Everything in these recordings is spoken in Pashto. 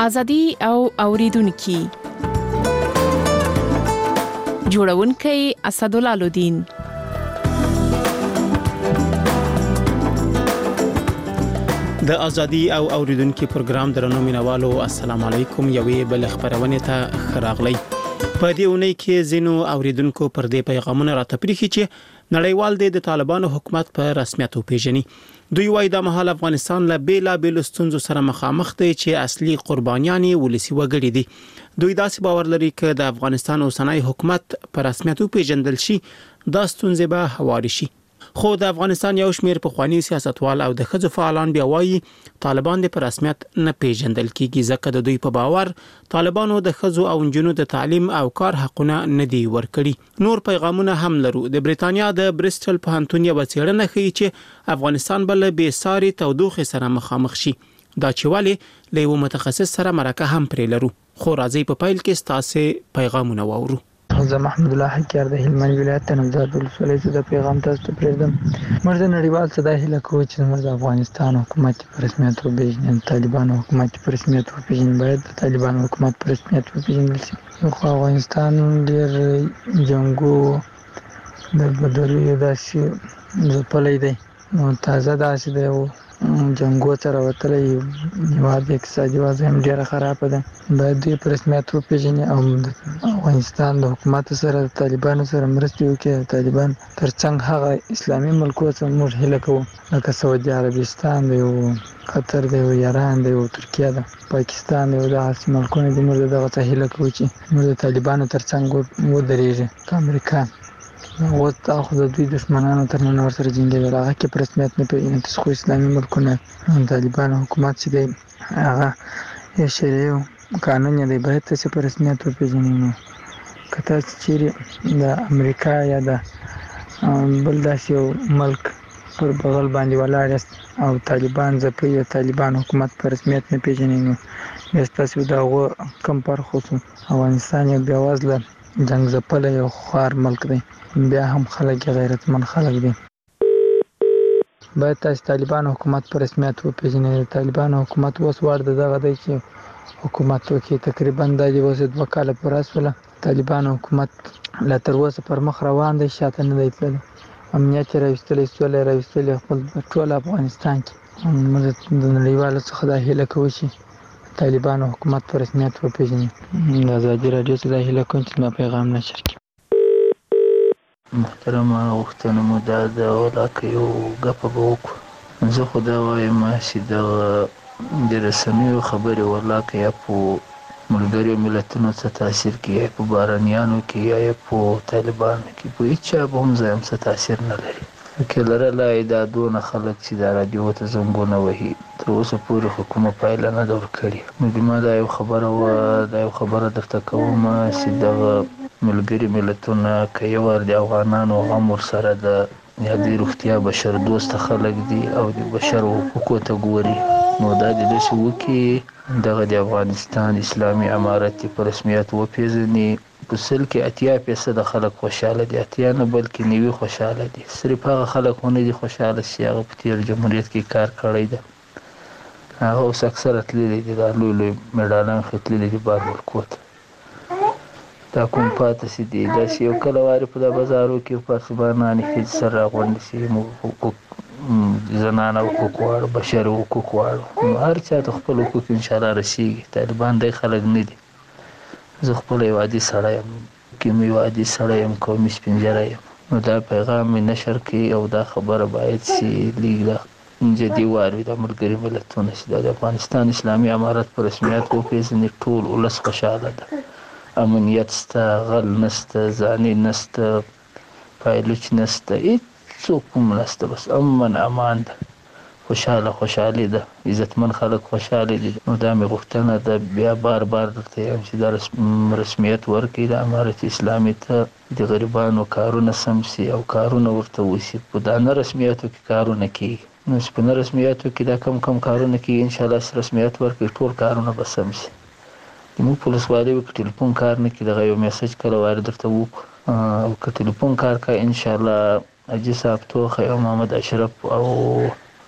ازادي او اوریدونکو جوړونکي اسدالله الدین. د ازادي او اوریدونکو پروګرام درنو مینوالو السلام علیکم. یوې بل خبرونه ته خراغلی. په دې اونۍ کې زینو اوریدونکو پر دې پیغامونه راتپریخي چې نړیوال د طالبانو حکومت په رسمیت وپیژني. دوی وايي د مهال افغانستان له بیلا بیل ستونزو سره مخامخ دی چې اصلي قربانیان ولسی وګړي دي. دوی داسې باور لري چې د افغانستان اوسنۍ حکومت په رسمیت وپیژندل شي دا ستونزې به هواري شي. خو د افغانستان یو شمېر پخوانی سیاستوال او د ښځو فعالان بیا وایي طالبان د رسمیت نه پیژندل کیږي ځکه د دوی په باور طالبانو د ښځو او نجونو د تعلیم او کار حقونه نه دی ورکړي. نور پیغامونه هم لرو. د بریتانیا د بریسټل پوهنتون یو څېړنه ښیي چې افغانستان بل به ساري تودوخه سره مخامخ شي. دا چې ولې له یو متخصص سره مرکه هم پرې لرو. خو راځي په پیل کې ستاسو پیغامونه واورو. زه محمد الله حکیار د هلمند ولایت نوزاد ولسوالۍ څخه د پیغام تاسو ته پرېږدم. موږ د نړیوال څخه د هیله کوو چې موږ د افغانستان حکومت په رسمیت وپیژني. طالبانو حکومت په رسمیت وپیژني. باید د طالبانو حکومت په رسمیت وپیژندل شي. خو افغانستان ډېر جنګو د بدریو داسې ځپلی دی. نو تازه داسې دی جنګو سره وتلی هېواد اقتصادي وضع هم ډېره خرابه ده. باید دوی په رسمیت وپیژني او د افغانستان د حکومت سره د طالبانو سره مرستې وکړي. د طالبان ترڅنګ هغه اسلامي ملکو څخه موږ هیله کوو لکه سعودي عربستان دی او قطر دی او ایران دی او ترکیه ده پاکستان دی او دغسې ملکونه دي. موږ دغه څخه هیله کوو چې موږ د طالبانو ترڅنګ ودرېږي. که امریکا اوس خو د دوی دښمنانو تر نن ورسره جنګېدل هغه کې په رسمیت نه پېژني. خو اسلامي ملکونه طالبانو حکومت چې دی هغه یو شرعي قانون دی باید تاسې په رسمیت وپېژني. نو که تاسې چیرې د امریکا یا د بل داسې یو ملک پر بغل باندې ولاړ یاست او طالبان ځپي یا طالبان حکومت په رسمیت نه پېژني نو بیا ستاسې د هغو کم فرق وشو. افغانستان یو بېوزله جنګ ځپلی یو خوار ملک دی. بیا هم خلک غیرتمند خلک دي. باید تاسې طالبان حکومت په رسمیت وپېژنئ. د طالبان حکومت اوس وار د دغه دی چې حکومت وکړي. تقریبا دا د اوس 2 کاله پوره شوله. طالبان حکومت لا تر اوسه پر مخ روان دی، شاته نه دی تللی. امنیت یې راویستلی، سوله یې راویستلې خپل ټول افغانستان کې. موږ د نړیوالو څخه دا هیله کوو چې طالبانو حکومت په رسمیت وپېژني. د ازادي راډیو څخه دا هیله کوم چې زما پیغام نشر کړي. محترمه غوښتنه مو دا ده ولاکه یو ګپه به وکړو. زه خو دا وایم چې دغه د رسنیو خبرې ولاکه یا په ملګرو ملتونو څه تاثیر کوي یا په بارانیانو کې یا په طالبانو کې په هېڅ چا به هم ځای هم څه تاثیر نه لري. که لرلی دا دونه خلک چې دا راډیو ته زنګونه وهي تر اوسه پورې خو کومه پایله نه ده ورکړې. نو زما دا یو خبره وه، دا یو خبره درته کوم چې دغه ملګري ملتونه که یو وار د افغانانو غم ورسره ده یا د روغتیا بشر دوسته خلک دي او د بشر حقوقو ته ګوري نو دا د داسې وکړي دغه د افغانستان اسلامي امارت په رسمیت وپېژني. په 80% خلک خوشحاله دي، 80 نه بلکې 90 خوشحاله دي. صرف هغه خلک ونه دي خوشحاله چې هغه په تېر جمهوریت کې کار کړی ده. هغه اوس اکثره تللي دي، دا لوی لوی میډالان ختللي دي بار ملکو ته. دا کوم پاتې چې دي داسې یو کله وارې په دا بازارو کې پاسبانانې ښځې سره راغونډې شي، موږ حقوق زنانه حقوق غواړو، بشر حقوق غواړو. نو هر چا ته خپل حقوق انشاءالله رسېږي. طالبان دی خلک نه دي. زه خپله یو عادي سړی یم، یو عادي سړی یم، قومي سپین ږیری یم. نو دا پیغام مې نشر کړي او دا خبره باید چې لیک دا جدي واروي د ملګري ملتونه چې د افغانستان اسلامي امارت په رسمیت وپېژني. ټول ولس خوشحاله ده، امنیت شته، غل نشته، زاني نشته، پایلوچ نشته، هېڅوک هم نشته، بس امن امان ده، خوشحالي ده، عزتمن خلک خوشحاله دي. نو دا مې غوښتنه ده بیا بار بار درته یم چې دا رسمیت ورکړي د امارت اسلامي ته، د غریبانو کارونه سم شي او کارونه ورته وشي. په دا نه رسمیتو کې کارونه کېږي. نو چې په نه رسمیتو کې دا کم کارونه کېږي انشاءالله چې رسمیت ورکړي ټول کارونه به سم شي. زموږ په ولسوالیو کې ټلیفون کار نه کوي، دغه یو میسج کله وارې درته وکړو او که ټلیفون کار کوي انشاءالله حاجي صاحب توخی او محمد اشرف او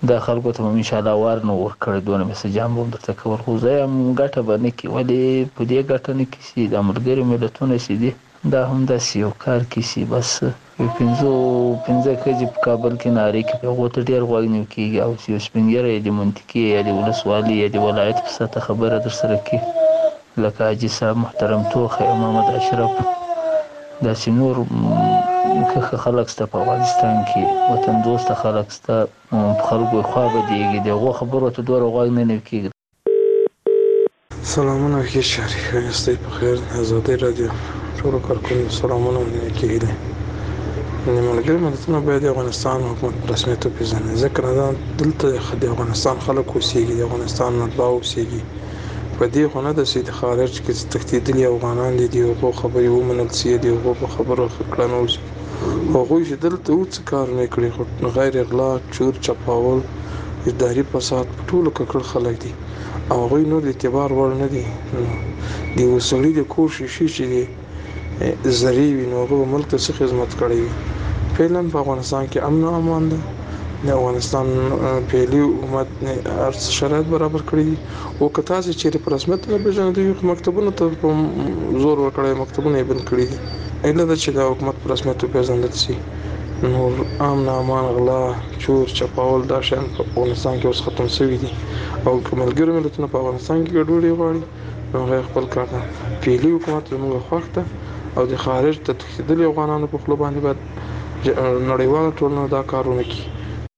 دا خلکو ته ان شاء الله وار نه ورکړی دونه مې څه جام به هم درته کول خو زه یم ګټه به نه کړي ولې په دې ګټه نه کړي دا ملګري ملتونه چې دي دا هم داسې یو کار کړي بس پنځه کجې په کابل کې نارې کوي په هغو ته ډېر غوږ نه کېږي او چې یو سپین ږیری یا د منطقې یا د ولسوالي یا د ولایت په سطحه خبره در سره کړي لکه حاجي صاحب محترم توخه محمد اشرف داسې نور که خلک شته په افغانستان کې وطن دوسته خلک شته په خلکو یې خوا بدېږي د هغو خبرو ته دومره غوږ نه کېږي. سلامونه ښه شهري ښه یاستئ په خیر ازادۍ راډیو ټولو کارکوونکو سلامونه نیکې هیلې د ملګري ملتونه باید د افغانستان حکومت په رسمیت وپېژني ځکه نه دلته د افغانستان خلک اوسېږي د افغانستان مطبع اوسېږي په دې خو نه ده چې د خارج کې تښتېدلي افغانان دي د هغو خبرې ومنل سي د هغو په خبرو کړنه وشي هغوی چې دلته څه کار نه کړي خو غیر اغلا چور چپاول اداري فساد په ټولو ککړ خلک دي او هغوی نور د اعتبار وړ نه دي د یو سړي د کور شیشې چې دی زرې وي نو هغه ملک ته څه خدمت کړی وي فعلا په افغانستان کې امن او امان ده د افغانستان پهلي حکومت هر څه شرایط برابر کړي دي او که تاسې چیرې په رسمیت نه پېژنئ مکتبونو ته زور ورکړی مکتبونه یې بند کړي دي علت ده چې د حکومت په رسمیت وپېژندل سي نور امن امان غلا چور چپاول دا شیان په افغانستان کې اوس ختم شوي دي او که ملګري ملتونه په افغانستان کې ګډوډي غواړي نو هغه خپل کار ده پهلي حکومت زموږ خوښ ده او د خارج ته تښتېدلي افغانانو په خوله باندې باید نړیواله ټولنه دا کارونه کوي.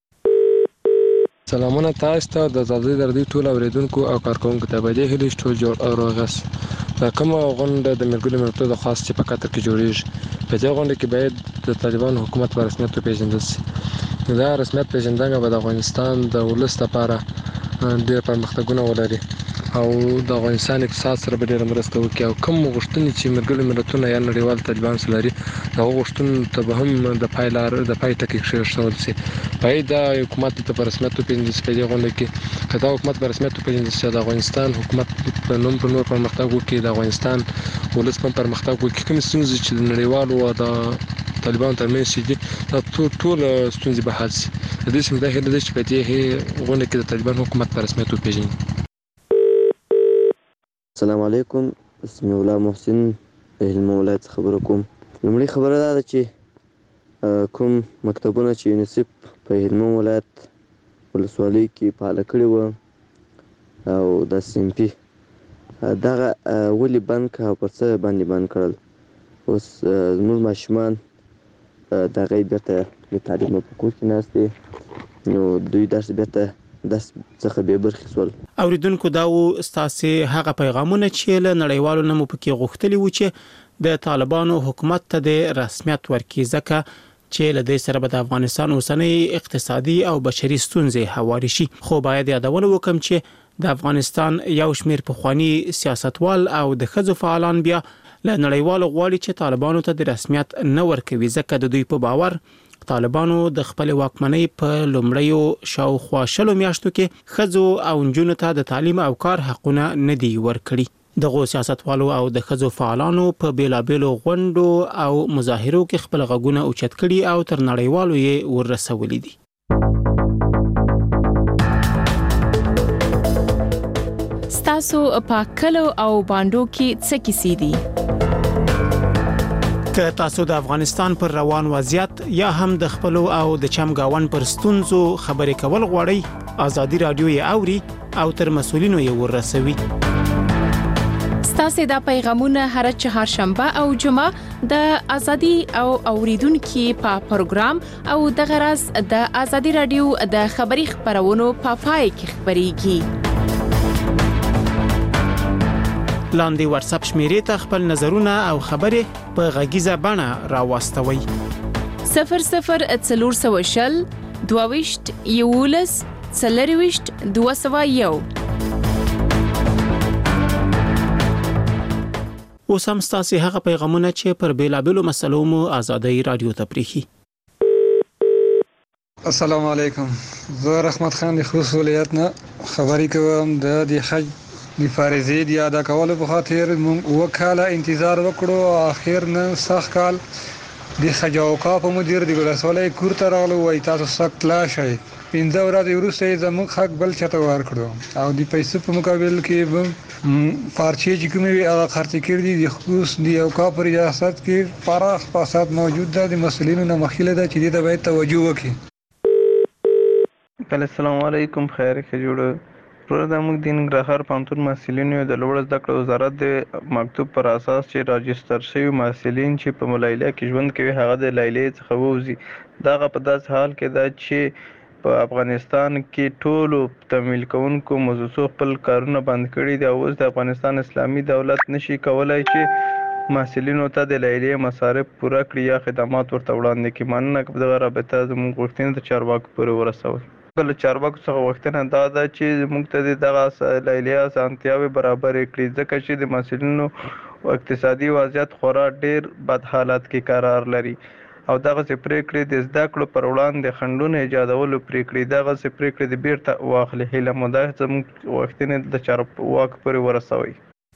سلامونه تاسو ته د ازادۍ راډیو ټول اوریدونکو او کارکوونکو ته به دې هیلې ټول جوړ او روغ دا کومه غونډه د ملګرو ملتونو د خاص چې په قطر کې جوړیږي په دې غونډه کې باید د طالبانو حکومت په رسمیت وپېژندل شي دا رسمیت پېژندنه به د افغانستان د ولس لپاره ډېر پرمختګونه ولري او د افغانستان اقتصاد سره به ډېره مرسته وکړي او کوم غوښتنې چې ملګري ملتونه یا نړیوال طالبان سره لري هغه غوښتنو ته به هم د پای ټکی کېښودل شي باید دا حکومت ته په رسمیت وپېژندل شي په دې غونډه کې که دا حکومت په رسمیت وپېژندل شي د افغانستان حکومت په نور پرمختګ وکړي د افغانستان ولس هم پرمختګ وکړي کومې ستونزې چې د نړیوالو او د طالبانو ترمنځ شي دي دا ټول ستونزې به حل شي د دې سم دا هیله ده چې په دې غونډه کې د طالبان حکومت په رسمیت وپېژني. السلام علیکم اسمي الله محسن د هلمند ولایت څخه خبره کوم. لومړی خبره دا ده چې کوم مکتبونه چې یونیسف په هلمند ولایت ولسوالۍ کې فعاله کړي وو او د سیمپي دغه ولې بند کړه او پر څه باندې بند کړل اوس زموږ ماشومان د هغې بېرته د تعلیم په کور کې ناست دي نو دوی داسې بېرته څخه به برخې سول. اوریدونکو دا و ستاسې هغه پیغامونه چې له نړیوالو نه مو پکې غوښتلي وو چې د طالبانو حکومت ته د رسمیت ورکړي ځکه چې له دې سره به د افغانستان اوسنۍ اقتصادي او بشري ستونزې هواري شي خو باید یادونه وکم چې د افغانستان یو شمېر پخواني سیاستوال او د ښځو فعالان بیا له نړیوالو غواړي چې طالبانو ته د رسمیت نه ورکوي ځکه د دوی په باور طالبانو د خپل واکمنۍ په لومړیو شاوخوا 20 میاشتو کې ښځو او نجونو ته د تعلیم او کار حقونه نه دي ورکړي دغه سیاستوالو او د ښځو فعالانو په بیلابېلو غونډو او مظاهرو کې خپل غږونه اوچت کړي او تر نړیوالو یې ورسولي دي. ستاسو په کلو او باندو کې څه کیسې دي؟ که تاسو د افغانستان پر روان وضعیت یا هم د خپل او د چمګاون پر ستونزو خبرې کول غواړئ ازادي رادیو یې اوري او تر مسولینو یې ورسوي. ستاسو د پیغامونه هر چهارشنبه او جمعه د ازادي او اوریدونکو په پروګرام او د غرض د ازادي رادیو د خبري خبرونو په پای کې خبريږي. لاندې واتس اپ شمیرې ته خپل نظرونه او خبرې په غږیزه بڼه راوستوي. 0040 22 یولس 40 201. اوس هم ستاسو هغه پیغامونه چې پر بیلابېلو مسلو مو ازادي رادیو ته پریخي. السلام علیکم زه رحمت خان د خوست ولایت نه خبرې کوم د حج د فارزې د ادا کولو په خاطر موږ وکاله انتظار وکړو اخر نن سخت کال د حج او اوقاف مدیر د ولسوالۍ کور ته راغلو وای تاسو سخت لا شئ 15 ورځې وروسته یې زموږ حق بل چاته ورکړو او د پیسو په مقابل کې به پارچې چې کومې وي هغه خرڅ کړي دي. د خصوص د اوقاف په ریاست کې پراخ فساد موجود ده. د مسؤلینو نه مخکې ده چې دې ته باید توجه وکړي. السلام علیکم. خیر ښه جوړه پروګرام د موږ د ننګرهار پوهنتون محصلینو د لوړ زده کړو وزارت د مکتوب پر اساس چې راجستر شوي محصلین چې په ملایله کې ژوند کوي هغه د لایلې څخه ووځي. دغه په داسې حال کې ده چې په افغانستان کې ټولو تمویل کوونکو موضوع خپل کارونه بند کړي دي او اوس د افغانستان اسلامي دولت نشي کولای چې محصلینو ته د لایلې مصارف پوره کړي یا خدمات ورته وړاندې کړي. مننه که په دغه رابطه زموږ غوښتنې د چارواکو پورې ورسوئ. له چارواکو څخه غوښتنه دا ده چې موږ ته دغه لایلې اسانتیاوې برابرې کړي ځکه چې د محصلینو اقتصادي وضعیت خورا ډېر بد حالت کې قرار لري او دغسې پرېکړې د زده کړو پر وړاندې خنډونه ایجادولو پرېکړې دغسې پرېکړې د بیرته واخلي. هیله مو ده زموږ غوښتنې د چارواکو پورې ورسوئ.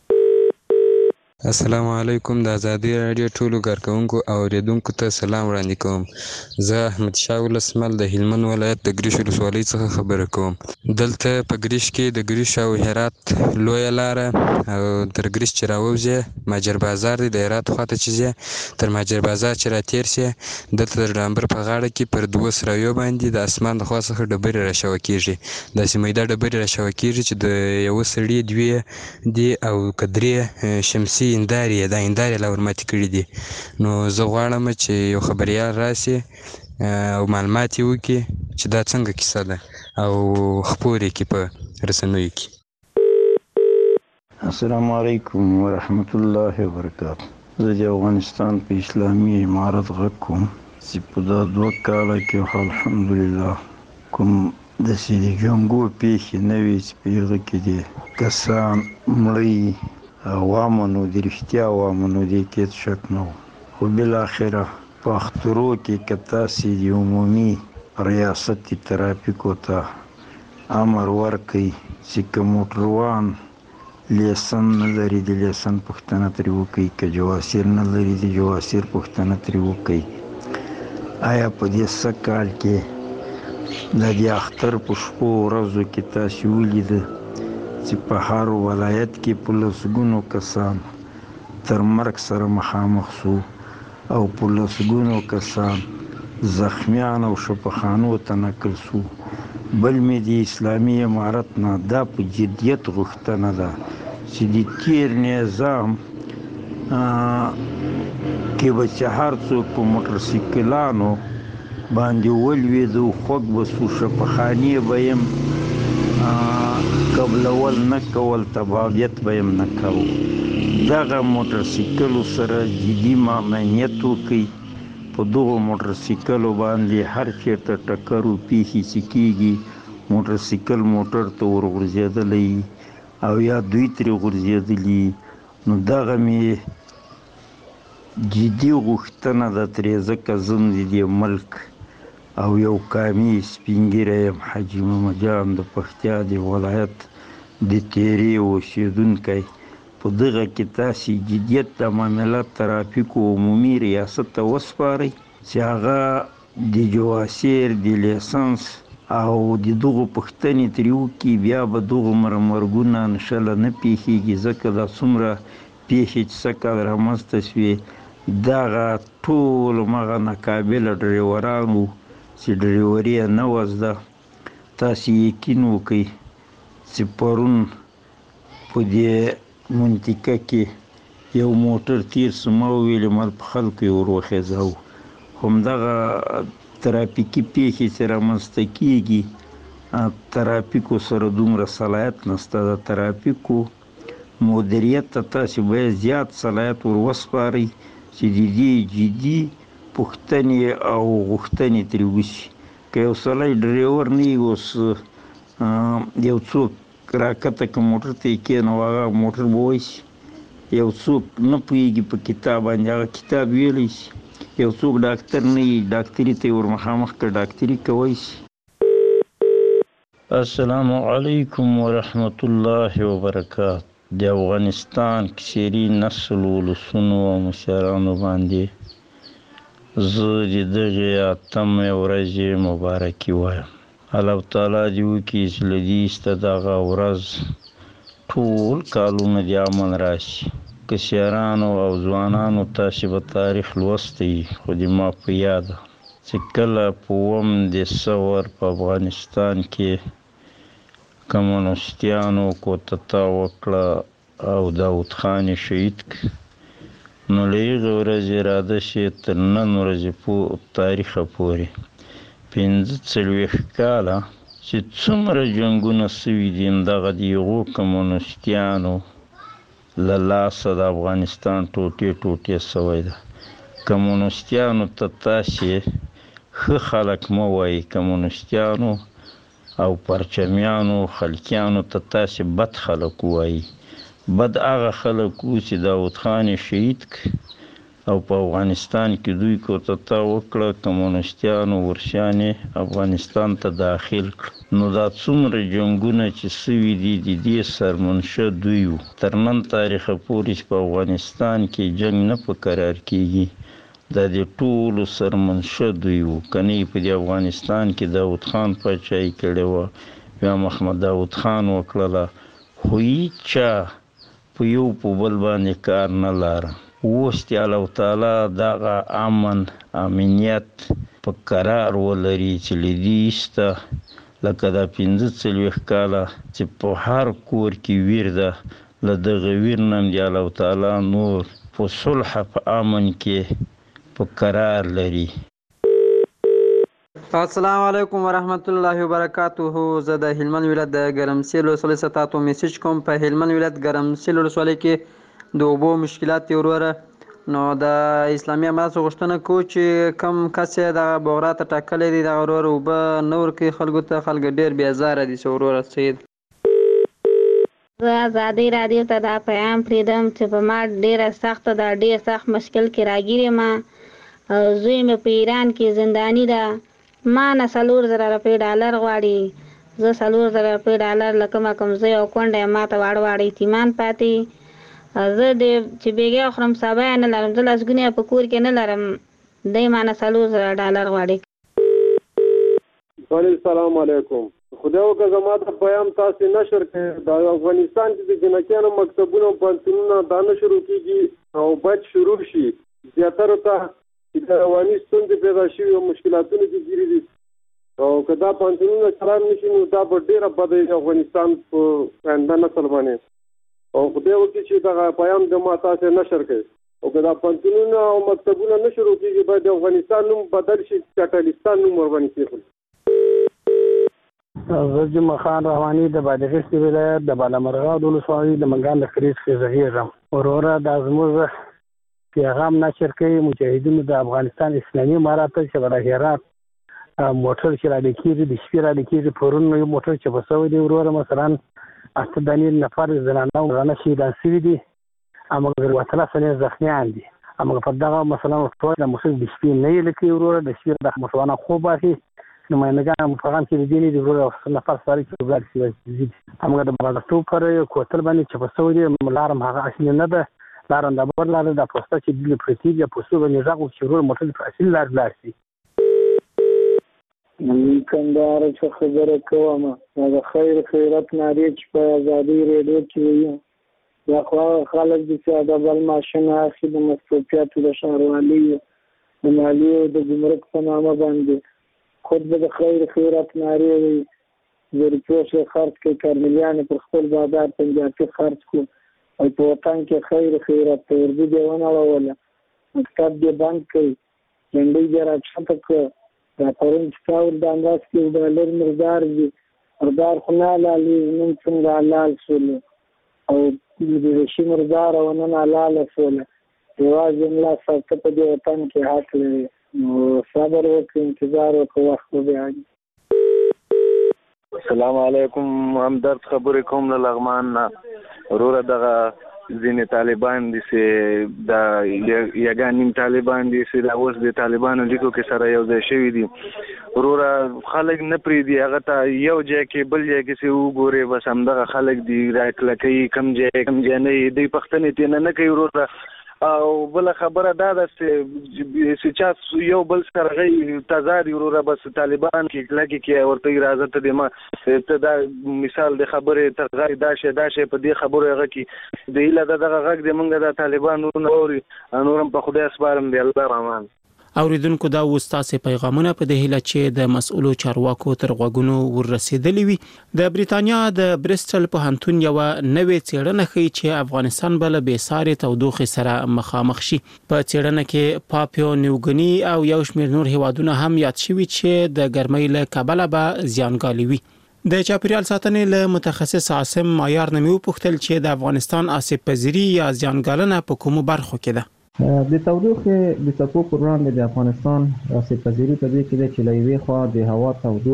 السلام علیکم. د ازادي راډیو ټولو کارکوونکو او اوریدونکو ته سلام وړاندې کوم. زه احمد شاه ولسمل د هلمند ولایت د ګریش ولسوالۍ څخه خبره کوم. دلته په ګریش کې د ګریش او هرات لویه لاره او تر ګریش چې راووځې ماجر بازار دی، د هرات خواته چې ځې تر ماجر بازار چې راتېر شې دلته د ډامبر په غاړه کې پر 2 سرايو باندې د اسمان د خوا څخه ډبرې راشوه کېږي. داسې میده ډبرې راشوه کېږي چې د یوه سړي 2 دي او که 3 شمسي هندارې دا هندارې لا ورماتې کړي دي. نو زه غواړم چې یو خبریال راسي او معلومات یې وکړي چې دا څنګه کیسه ده او خپور یې کړي په رسنیو کې. السلام علیکم ورحمت الله وبرکاته. زه د افغانستان په اسلامي امارت غږ کوم چې په دا 2 کاله کې الحمدلله کوم داسې د جنګو پیښې نه وې چې په هغه کې د کسان مړه عوامو د رښتیا عوامو دې کې شک نه و. خو بالاخره په اخترو کې که تاسې د عمومي ریاست ترافیکو ته امر ورکړئ چې که موټروان لیسن نه لري د لیسن پوښتنه ترې وکړئ، که جواسیر نه لري د جواسیر پوښتنه ترې وکړئ. آیا په دې څه کال کې د دې اختر په شپو ورځو کې تاسې ولیده چې په هر ولایت کې په لسګونو کسان تر مرګ سره مخامخ شو او په لسګونو کسان زخمیان او شفاخانو ته نقل شو. بل مې د اسلامي امارت نه دا په جدیت غوښتنه ده چې د تیر نظام کې به چې هر څوک په موټرسایکلانو باندې ولوېدو خوږ به شو شفاخانې به یم قبلول نه کول، تبعیت به یې نه کوو. دغه موټرسایکلو سره جدي ممنوعیت وکړي. په دغو موټرسایکلو باندې هر چېرته ټکر و پیښې چې کېږي موټرسایکل موټر ته ورغورځېدلی او یا دوی ترې غورځېدلي. نو دغه مې جدي غوښتنه ده ترې ځکه زه د دې ملک او یو قامي سپین ږیری یم. حاجي محمد جان د پکتیا د ولایت د تیرې اوسېدونکی. په دغه کې تاسې جدیت د معاملات ترافیکو عمومي ریاست ته وسپارئ چې هغه د جواسیر د لیسنس او د دغو پوښتنې ترې وکړي. بیا به دغو مرګونه انشاءالله نه پیښیږي ځکه دا څومره پیښې چې څه کال رامنځته شوې دغه ټول مغه ناقابله ډریوران وو چې ډریوري یې نه وه زده. تاسې یقین وکړئ چې پرون په دې منطقه کې یو موټر تیر سو، ما وویلې مال په خلکو یې ور وخېځاوه. همدغه ترافیکي پیښې چې رامنځته کېږي ترافیکو سره دومره صلاحیت نشته. د ترافیکو مدیریت ته تاسې باید زیات صلاحیت ور وسپارئ چې د دې جدي پوښتنې او غوښتنې ترې وشي. که یو سړی ډریور نه وي اوس یو څوک راکته که موټر ته یې کېنو هغه موټر به وایسي. یو څوک نه پوهېږي په کتاب باندې هغه کتاب ویلی شي. یو څوک ډاکټر نه وي ډاکټري ته یې ور مخامخ که ډاکټري کوی شي. السلام علیکم ورحمت الله وبرکاته. د افغانستان کشري نسل ولسونو او مشرانو باندې زه د دغې 8مې ورځې مبارکي وایم. الله تعالی دې وکړي چې له دې ایسته دغه ورځ ټول کالونه دې امن راشي. کشرانو او ځوانانو تاسې به تاریخ لوستی خو دې ما په یاده چې کله په 9 دسمبر په افغانستان کې کمونیستانو کودتا وکړه او داود خان شهید نو له هغې ورځې راده شي تر نن ورځې تاریخه پورې 45 کاله چې څومره جنګونه سوي دي همدغه د هغو کمونیستانو له لاسه د افغانستان ټوټې سوی ده. کمونیستانو ته تاسې ښه خلک مه وایي، کمونیستانو او پرچمیانو خلکیانو ته تاسې بد خلک وایي. بد هغه خلک و چې داود خان شهید او په افغانستان کې دوی کودتا وکړه، کمونیستانو ورشیانې افغانستان ته داخل کړ. نو دا څومره جنګونه چې سوي دي د دې سرمنشه دوی وو. تر نن تاریخه پورې چې په افغانستان کې جنګ نه په قرار کېږي دا د ټولو سرمنشه دوی وو. که نه په دې افغانستان کې داود خان پاچاهي کړې وه بیا محمد داود خان وکړله، خو هېچا په یو په بل باندې کار نه لاره. اوس دې الله تعالی دغه امنیت په قرار ولري چې له دې ایسته لکه دا 45 کاله چې په هر کور کې ویر ده، له دغه ویر نه هم دې الله تعالی نور په صلح په امن کې په قرار لري. السلام علیکم ورحمت الله وبرکاته. زه د هلمند ولایت د ګرمسیر ولسوالۍ څخه تاسو میسج کوم. په هلمند ولایت ګرمسیر ولسوالۍ کې د اوبو مشکلات دی وروره. نو د اسلامي اماراتو غوښتنه کوو چې کم کس یې دغه بغرا ته ټاکلی دی دغه وروره اوبه نه ورکوي خلکو ته، خلک ډېر بېزاره دي. وروره سید زه ازادۍ راډیو ته دا پیغام پرېږدم چې په ما ډېره سخته ده، ډېر سخت مشکل کې راګیر یم. زوی مې په ایران کې زنداني ده، ما نه 4000 روپۍ ډالر غواړي. زه 4000 روپۍ ډالر له کومه کوم زوی او کونډه یم، ما ته واړه یتیمان پاتې. زه د چې بیګا خورم سبا یې نه لرم، زه لسګونې په کور کې نه لرم، دی ما نه 4000 ډالر غواړي. السلام علیکم. خدای وکړه زما د پیغام تاسې نشر کړئ. د افغانستان کې د جنکیانو مکتبونه او پوهنتونونه دا نه شروع کېږي او باید شروع شي. زیاترو ته چې د رواني ستونزې پیدا شوي او مشکلاتونه کې ګیري دي او که دا پوهنتونونه چلان نه شي نو دا به ډېره بده وي د افغانستان په آینده نسل باندې. او خدای وکړي چې دغه پیغام د ما تاسې نشر کړئ. او که دا پوهنتونونه او مکتبونه نه شروع کېږي باید د افغانستان نوم بدل شي، چټلستان نوم ورباندې کېښودل. زه جمعه خان رحماني د بادغیس ولایت د بالامرغاب ولسوالۍ د منګان د خریج کې زغیږم. وروره دا زموږ پیغام نشر کوي مجاهدینو د افغانستان اسلامي امارات چې د هرات موټر چې را لیکېږي د شپې را لیکېږي، پرون یو موټر چې په سوی دی وروره مثلا 8 نفر زنانه ورانه شهیدان شوي دي، مګر 13 زخمیان دي. مګر په دغه مثلا ټول د موسیقي د شپې نه یې لیکي وروره، د شپې د مسلمانانو خوب اخلي نمایندګان مفغان کې دي د وروره نفر سره چې وګړي شي. مګر د بغدادو پر کوتل باندې چې په سوی دی لارم هغه اصلي نه ده، لارم د بر لار د پوسټ چې د پرتیګ یا پوسټ باندې ځاغو چې وروره موټر په اصلي لار شي. کندهار څخه خبره کوم. دا خیر خیرات ناری چې په ازادي ریډیو کې وي یا خو خلک دي چې د بل ماشین اخی د مصروفیاتو د ښاروالۍ د مالیې او د ګمرک په نامه باندې خود به د خیر خیرات ناری وي. د روپیو خرڅ کوي، کارملیان پر خپل بازار پنجابي خرڅ کو او په وطن کې خیر خیرات ته ورځي دی ونړوله. مکتب دې بند کړي، جنډۍ دې راکښته کړه. دا پرون چې کاول د انداز کې ډالر مردار دي، مردار خو نه حلالي نن څنګه حلال شولو او د رشي مردار او نن حلاله شوله. یوازې ملا ساکه په دې وطن کې حق لري. نو صبر وکړئ، انتظار وکړئ، وخت به بیا وي. السلام علیکم. همدرد خبرې کوم له لغمان نه. وروره دغه ځینې طالبان دي چې د یګان نیم طالبان دي چې دا اوس د طالبانو لیکو کې سره یو ځای شوي دي. وروره خلک نه پرېږدي هغه ته یو ځای کې بل ځای کې چې وګورې بس همدغه خلک دي راکلکوي، کم ځای نه یې دوی پوښتنې ترېنه نه کوي. وروره او بل خبره دا ده چې چا یو بل سره غي تضاد وروره بس طالبان کې لکه کې ورته راځه ته ما ته دا مثال د خبره ترغای دا شی په دې خبره هغه کې د اله دغه غږ د منګه د طالبان نوري نورم په خدای اسبارم دی الله رحمان. اوریدونکو دا وستاسې پیغامونه په دې هیله چې د مسؤلو چارواکو تر غوږونو ورسېدلې وي. د بریتانیا د بریسټل پوهنتون یو نوې څېړنه ښیي چې افغانستان بل به ساري تودوخې سره مخامخ شي. په څېړنه کې پاپیو نیوګني او یو شمېر نور هیوادونه هم یاد شوي چې د ګرمۍ له کبله به زیانګالي وي. د چاپیریال ساتنې له متخصص عاصم مایار نه مې وپوښتل چې د افغانستان آسیب پذیری یا زیانګالنه په کومو برخو کې ده. د تودوخې د څپو پر وړاندې د افغانستان آسیب پذیری په دې کې ده چې له یوې خوا د هوا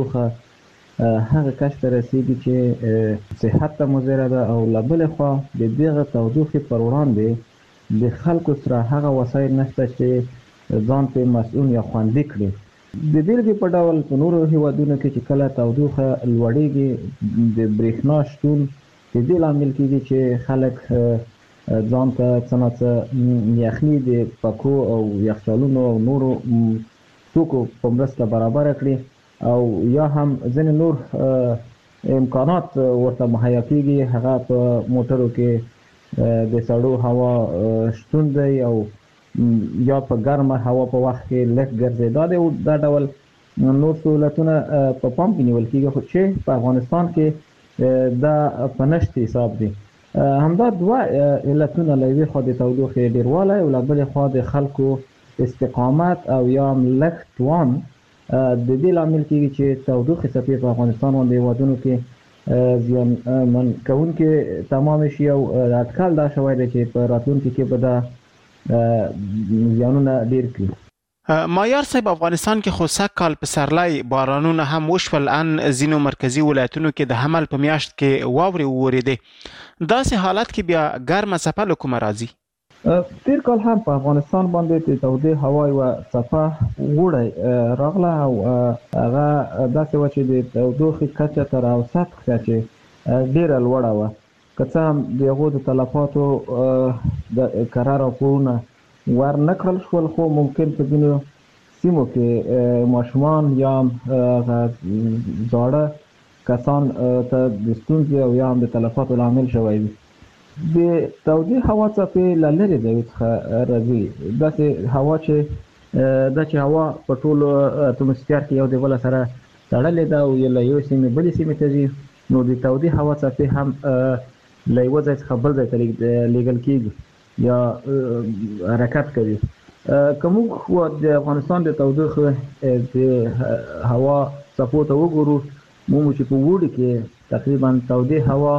تودوخه هغه کچې ته رسیږي چې صحت ته مضره ده او له بلې خوا د دغه تودوخې پر وړاندې د خلکو سره هغه وسایل نشته چې ځان پرې مسؤل یا خوندي کړي. د بېلګې په ډول په نورو هیوادونو کې چې کله تودوخه لوړېږي د برېښنا شتون د دې لامل کېږي چې خلک ځان ته څه نه څه یخني د پکو او یخچالونو او نورو توکو په مرسته برابر کړي او یا هم ځینې نور امکانات ورته مهیا کېږي هغه په موټرو کې د سړو هوا شتون دی او یا په ګرمه هوا په وخت کې لږ ګرځېدا دا ډول نور سهولتونه په پام کې نیول کېږي خو چې په افغانستان کې دا په نشت حساب دی. همدا دوه علتونه له یوې خوا د تودوخې ډېروالی او له بلې خوا د خلکو استقامت او یا لږ توان د دې لامل کېږي چې تودوخې څپې په افغانستان باندې هیوادونو کې زیانمن کوونکې تمام شي او اټکل دا شوی دی چې په راتلونکي کې به دا زیانونه ډېر کړي. مایار صاحب افغانستان کې خو سږ کال په سرلای بارانونه هم وشول ان ځینو مرکزی ولایتونو کې د حمل په میاشت کې واورې وورېدې. داسې حالت کې بیا ګرمه څپه له کومه راځي؟ تیر کال هم په افغانستان باندې د تودې هوا یوه څپه وړی راغله او هغه داسې وه چې د تودوخې کچه تر اوسط کچې ډېره لوړه وه. که څه هم د هغو د تلفاتو د کره راپورونه ور نه کړل شول خو ممکن په ځینو سیمو کې ماشومان یا زاړه کسان ته د ستونزې او یا هم د تلفاتو لامل شوی وي. د تودې هوا څپې له لرې ځایو څخه راځي. داسې هوا چې هوا په ټولو اتموسفیر کې یو د بله سره تړلې ده او له یو سیمې بلې سیمې ته ځي نو د تودې هوا څپې هم له یوه ځای څخه بل ځای ته لیږل کېږي یا حرکت کوي. که موږ د افغانستان د تودوخې د هوا څپو ته وګورو مومو چې په اوړي کې تقریبا تودې هوا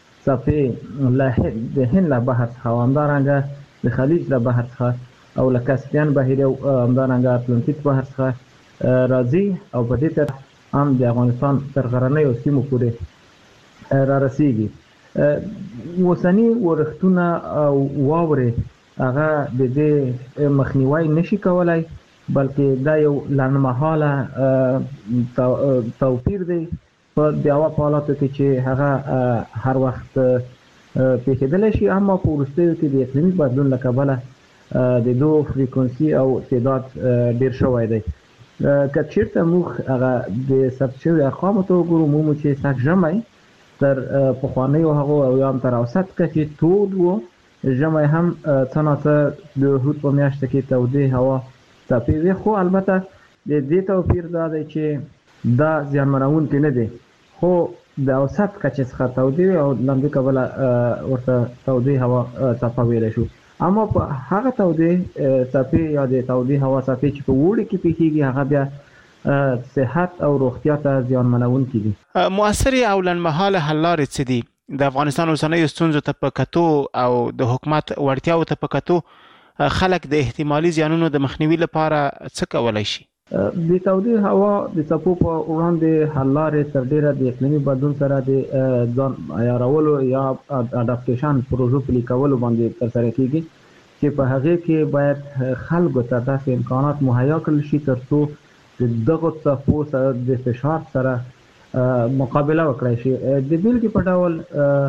څپې د هند له بحر څخه او همدارنګه د خلیج له بحر څخه او له کاسپیان بحیره او همدارنګه اتلانتیک بحر څخه راځي او په دې ترڅ هم د افغانستان تر غرنیو سیمو پورې را رسیږي. اوسني ورښتونه او واورې هغه د دې مخنیوی نشي کولای بلکې دا یو لنډمهاله توپیر دی په د هوا په حالاتو کې چې هغه هر وخت پیښېدلی شي اما په وروستیو کې د اقلیمي بدلون له کبله د دو فریکونسي او تعداد ډېر شوی دی. که چېرته موږ هغه د ثبت شوي ارقامو ته وګورو مومو چې سږ ژمی تر پخوانیو هغو او یا هم تر اوسط کچې تود و. ژمی هم څه ناڅه د هود په میاشته کې تودې هوا څپې وې خو البته د دې توپیر دا دی چې دا زیانمنونکی نه دی خو د اوسط کچې څخه تودې وې او له همدې کبله ورته تودې هوا څپه ویلی شو. اما په هغه تودې څپې یا د تودې هوا څپې چې په اوړي کې پیښیږي هغه بیا صحت او روغتیا ته زیانمنونکي دي. مؤثرې او لنډمهاله حل لارې څه دي؟ د افغانستان اوسنیو ستونزو ته په کتو او د حکومت وړتیاو ته په کتو خلک د احتمالي زیانونو د مخنیوي لپاره څه کولی شي؟ د تودې هوا د څپو په وړاندې حل لارې تر ډېره د اقلیمي بدلون سره د ځان عیارولو یا اډاپټیشن پروژو پلي کولو باندې ترسره کېږي چې په هغې کې باید خلکو ته داسې امکانات مهیا کړل شي تر څو د دغو څپو سره د فشار سره مقابله وکړای شي. د بیلګې په ډول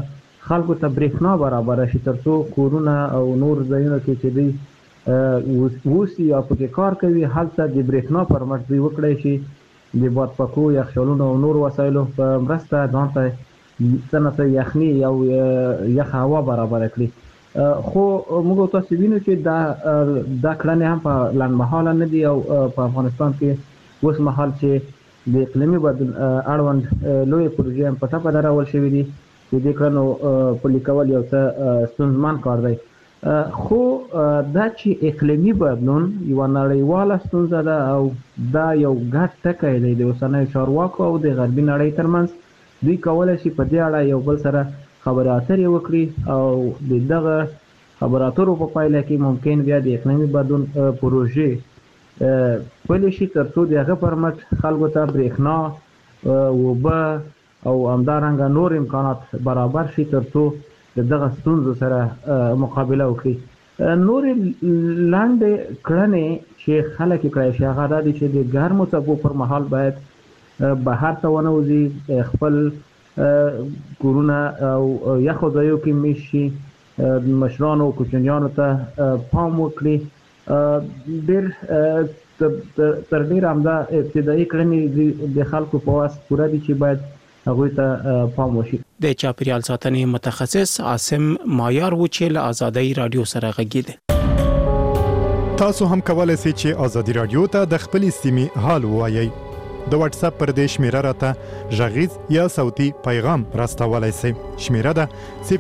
خلکو ته برېښنا برابره شي ترڅو کورونه او نور ځایونه کې چې دوی اوسي یا پکې کار کوي هلته د برېښنا پر مټ دوی وکړی شي د باد پکو یخچالونو او نور وسایلو په مرسته ځان ته څه نه څه یخني او یخه هوا برابره کړي. خو موږ تاسو وینو چې دا کړنې هم په لنډمهاله نه دي او په افغانستان کې اوس مهال چې د اقلیمي بدلون اړوند لویې پروژې هم په ټپه درول شوي دي چې دې کړنو پلي کول یو څه ستونزمن کار دی. خو دا چې اقلیمي بدلون یوه نړیواله ستونزه ده او دا یو ګډ ټکی دی د اوسنیو چارواکو او د غربي نړۍ ترمنځ. دوی کولی شي په دې اړه یو بل سره خبرې اترې وکړي او د دغه خبرو اترو په پایله کې ممکن بیا د اقلیمي بدلون پروژې پلي شي ترڅو د هغه پر مټ خلکو ته برېښنا، اوبه او همدارنګه نور امکانات برابر شي ترڅو د دغه ستونزو سره مقابله وکړي. نورې لنډې کړنې چې خلک یې کړی شي هغه دا دي چې د ګرمو څپو پر مهال باید بهر ته ونه وځي، خپل کورونه او یخو ځایو کې میشت شي، مشرانو او کوچنیانو ته پام وکړي. ډېر تر ډېره همدا ابتدایي کړنې د خلکو په واس پوره دي چې باید هغوی ته پام وشي. د چاپیریال ساتنې متخصص عاصم مایار و چې له آزادۍ رادیو سره غږیده. تاسو هم کولای شئ چې آزادۍ رادیو ته د خپلې سیمې حال ووایئ. د واتس اپ پر دې شمیره راته غږیز یا صوتي پیغام راستولای شئ. شمیره ده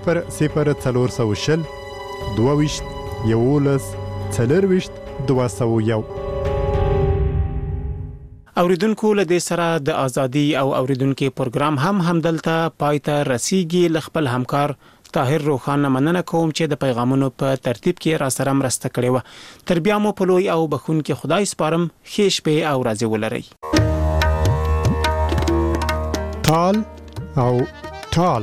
00420 22 11 40 201. اوریدونکو له دې سره د ازادي او اوریدونکو پروګرام هم دلته پایته رسیدي. خپل همکار طاهر روخان مننه کوم چې د پیغامونو په ترتیب کې را سره مرسته کړې و. تر بیا مو په لوی او بخون کې خدای سپارم. ښه شپه او ورځ ولرئ. تال او ټال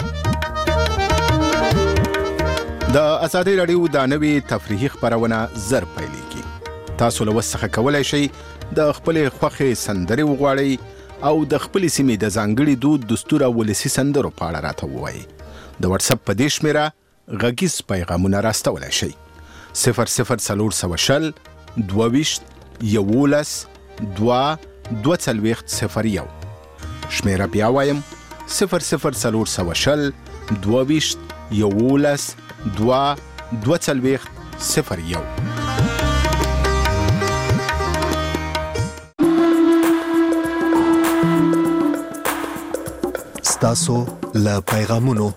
د ازادي رادیو د نوي تفریحي خبرونه زر پیلېږي. تاسو له وسخه کولای شئ د خپل خوخي سندري وغواړئ او د خپل سیمې د ځانګړي دود دستور او ولسی سندرو په اړه راته ووایئ. د واتس اپ په دې شمیره غږیز پیغامونه راستولای شئ. 00420 22 11 240 شمیره بیا وایم 00420 22 11 240 ستاسو له پیغامونو.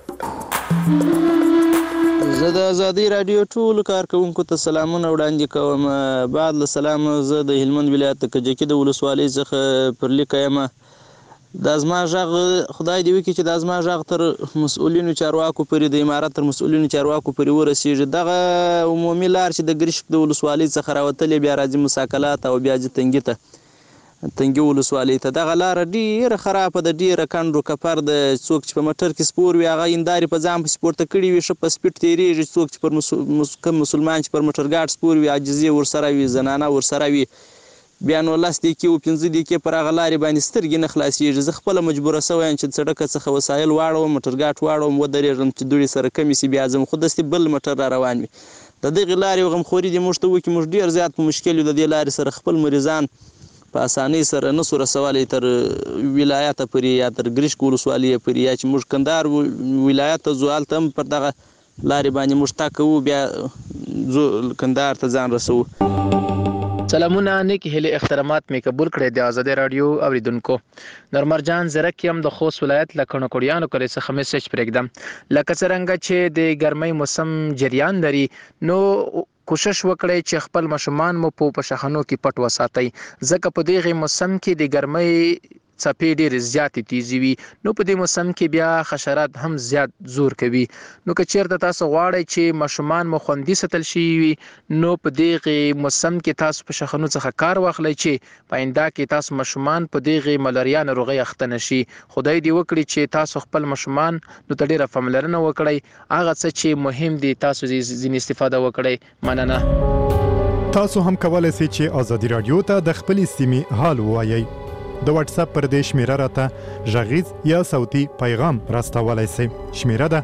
زه د ازادي رادیو ټول کارکونکو ته سلامونه وړاندې کوم. بعد له سلام زه د هلمند ولایت د کجکي د ولسوالۍ څخه پر لیک یم. د ازما ژغ خدای دې وکړي چې د ازما ژغ تر مسؤلینو چارواکو پورې د امارات تر مسؤلینو چارواکو پورې ورسیږي. دغه عمومي لار چې د ګرشک د ولسوالۍ څخه راوتلې بیا راځي مساکلات او بیا ځي تنګي ولسوالۍ ته. دغه لار ډیره خرابه ده، ډیره کندو کپر ده. څوک چې په موټر کې سپور وي هغه هندارې په ځان پسې پورته کړي وي، ښه په سپیډ تېرېږي. څوک چې پر مسلمان چې پر موټرګاډ سپور وي عاجزي ورسره وي، زنانه ورسره وي. بیا نو 10 دقیقې او 15 دقیقې پر هغه لارې باندې سترګې نه خلاصېږي. زه خپله مجبوره شوی یم چې د سړکه څخه وسایل واړوم، موټرګاډ واړوم، ودرېږم چې دوړې سره کمې شي بیا ځم، خو داسې بل موټر را روان وي. د دغې لارې غمخوري دې موږ ته وکړي. موږ ډېر زیات په مشکل یو. د دې لارې سره خپل مریضان په اسانۍ سره نه سو رسولی تر ولایته پورې یا تر ګرشک ولسوالۍ پورې، یا چې موږ کندهار ولایت ته ځو هلته هم پر دغه لارې باندې موږ تګ کوو، بیا ځو کندهار ته ځان رسوو. سلامونه، نیک هیلې احترامات مې قبول کړئ د ازادي رادیو اوریدونکو. نورمرجان زرک یم د خوست ولایت له کڼوکوړیانو کلي څخه میسج پرېږدم. لکه څرنګه چې د ګرمۍ موسم جریان لري نو کوشش وکړئ چې خپل ماشومان مو په شخنو کې پټ وساتئ، ځکه په دغه موسم کې د ګرمۍ څپې ډېرې زیاتې تیزې وي. نو په دې موسم کې بیا حشرات هم زیات زور کوي. نو که چېرته تاسو غواړئ چې ماشومان مو خوندي ساتل شي وي نو په دغه موسم کې تاسو په شخنو څخه کار واخلئ چې په آینده کې تاسو ماشومان په دغه ملاریا ناروغۍ اخته نه شي. خدای دې وکړي چې تاسو خپل ماشومان نو ته ډېره پاملرنه وکړئ. هغه څه چې مهم دي تاسو ځینې استفاده وکړئ. مننه. تاسو هم کولای شئ چې ازادي رادیو ته د خپلې سیمې حال ووایئ. د واتس اپ پر دې شمیره راته غږیز یا صوتي پیغام راستولای شئ. شمیره ده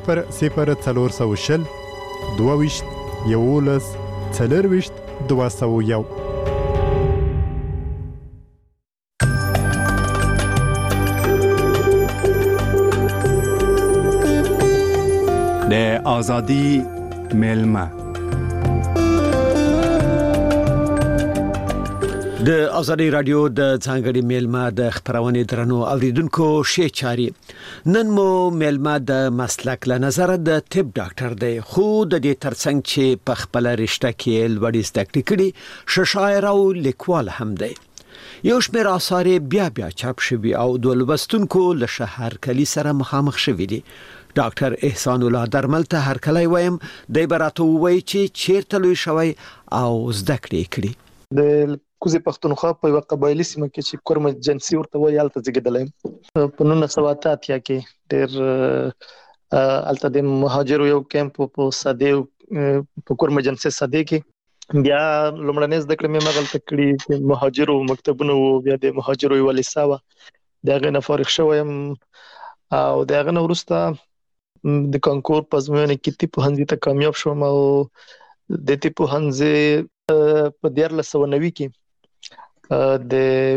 00420 22 11 40 201. د آزادی میلمه د آزادی رادیو د ځانګړي میلمه د خبرونې درنو اوریدونکو شې چاري نن مو میلمه د مسلک له نظر د طب ډاکټر دی خو د دې ترڅنګ چې په خپل رشته کې لوړې زده کړې کړي شاعر او لیکوال هم دی. یو شمېر آثار بیا چاپ شوي او د لوستونکو له شهر کلی سره مخامخ شوي دي. ډاکټر احسان الله درمل ته هر کله وایم د عبارت وای چې چیرته لوي شوی او زده کړې کړي. د کوزي پښتونخوا په یو قبایلی سیمه کې چې کورم جنسي ورته وایي الته زیږیدلم په 1980 کې ډېر الته د مهاجرو یو کیمپ په ساده په کورم جنسي ساده کې بیا لومړنۍ زده کړې مې مغلطه کړې مهاجرو مکتبونه وو بیا د مهاجرو یو لیساوه دغه نه فارغ شوم او دغه نه وروسته د کانکور پزمونه کې تی په هندي ته کامیاب شوم او د تی په هندي په 1990 کې د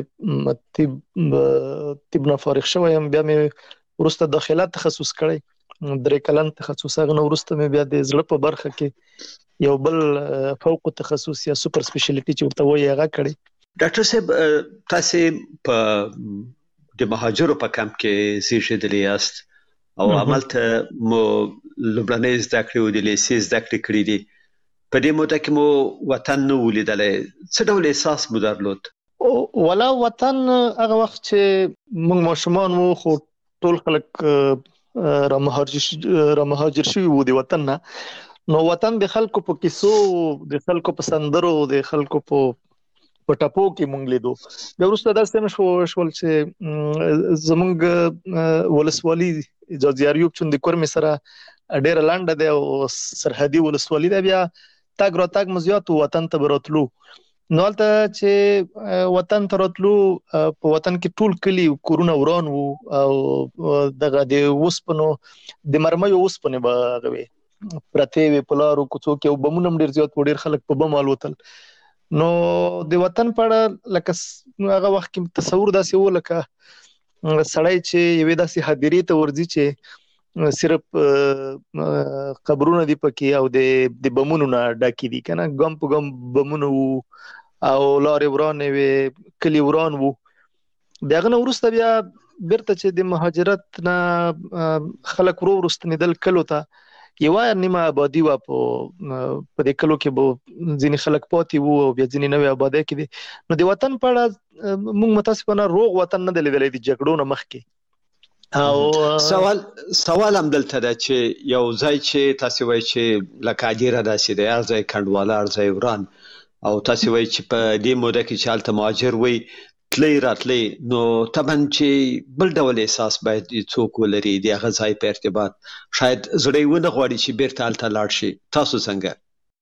طب نه فارغ شوم بیا مې وروسته داخله تخصص کړی 3 کلن تخصص غنه وروسته مې بیا د زړه په برخه کې یو بل فوق تخصص یا سوپر سپیشلیټی چې ورته وایي هغه کړی. ډاکټر صاحب تاسو په د مهاجرو په کمپ کې زیږیدلی یاست او عملته مو لوبلانې زده کړې او د لیسې زده کړې کړې دي. په دې موده کې مو وطن نو ولیدلې څه ډول احساس مو درلود؟ ولا وطن هغه وخت چې موږ ماشومان وو خو ټول خلک را مهاجر شوي وو د وطن نه نو وطن د خلکو په کیسو د خلکو په سندرو د خلکو په ټاپو کې مونږ لیدو. بیا وروسته داسې شول چې زمونږ ولسوالي جاجیاریوب چون د کورمې سره ډېر لانډه دی او سرحدي ولسوالي دی بیا تاګ راتاګ مزيات وطن ته براتلو نو البته چې وطن ته راتلو په وطن کې ټول کلی کورونه وران وو او دغه د وسپنو د مرمۍ وسپنه بغوي پرته وی پلارو کوڅو کې بمونم ډېر زیات ډېر خلک په بم الوتل نو د وطن په اړه لکه هغه وخت کې تصور داسې و لکه سړی چې یوه داسې حاضرې ته ورځي چې صرف قبرونه دی پکې او د بمونو نه ډاکې دي کنه ګم په ګم بمونو او لارې ورانې وي کلی وران وو دغه نو ورسته بیا بیرته چې د مهاجرت نه خلک ورستنیدل کلو ته یو نیمه آبادی و په دې کلو کې به ځینې خلک پاتې وو او بیا ځینې نوې آبادی کې دي نو د وطن په اړه موږ متاسفانه روغ وطن نه دی لیدلی د جګړو نه مخکې او سوال هم دلته ده چې یو ځای چې تاسو وایي چې لکه اجیره داسې دی هر ځای کډواله هر ځای وران او تاسو وایي چې په دې موده کې چې هلته مهاجر وي تلی راتلی نو طبعا چې بل ډول احساس باید څوک ولري د هغه ځای په ارتباط شاید زړه ونه غواړي چې بیرته هلته لاړ شي تاسو څنګه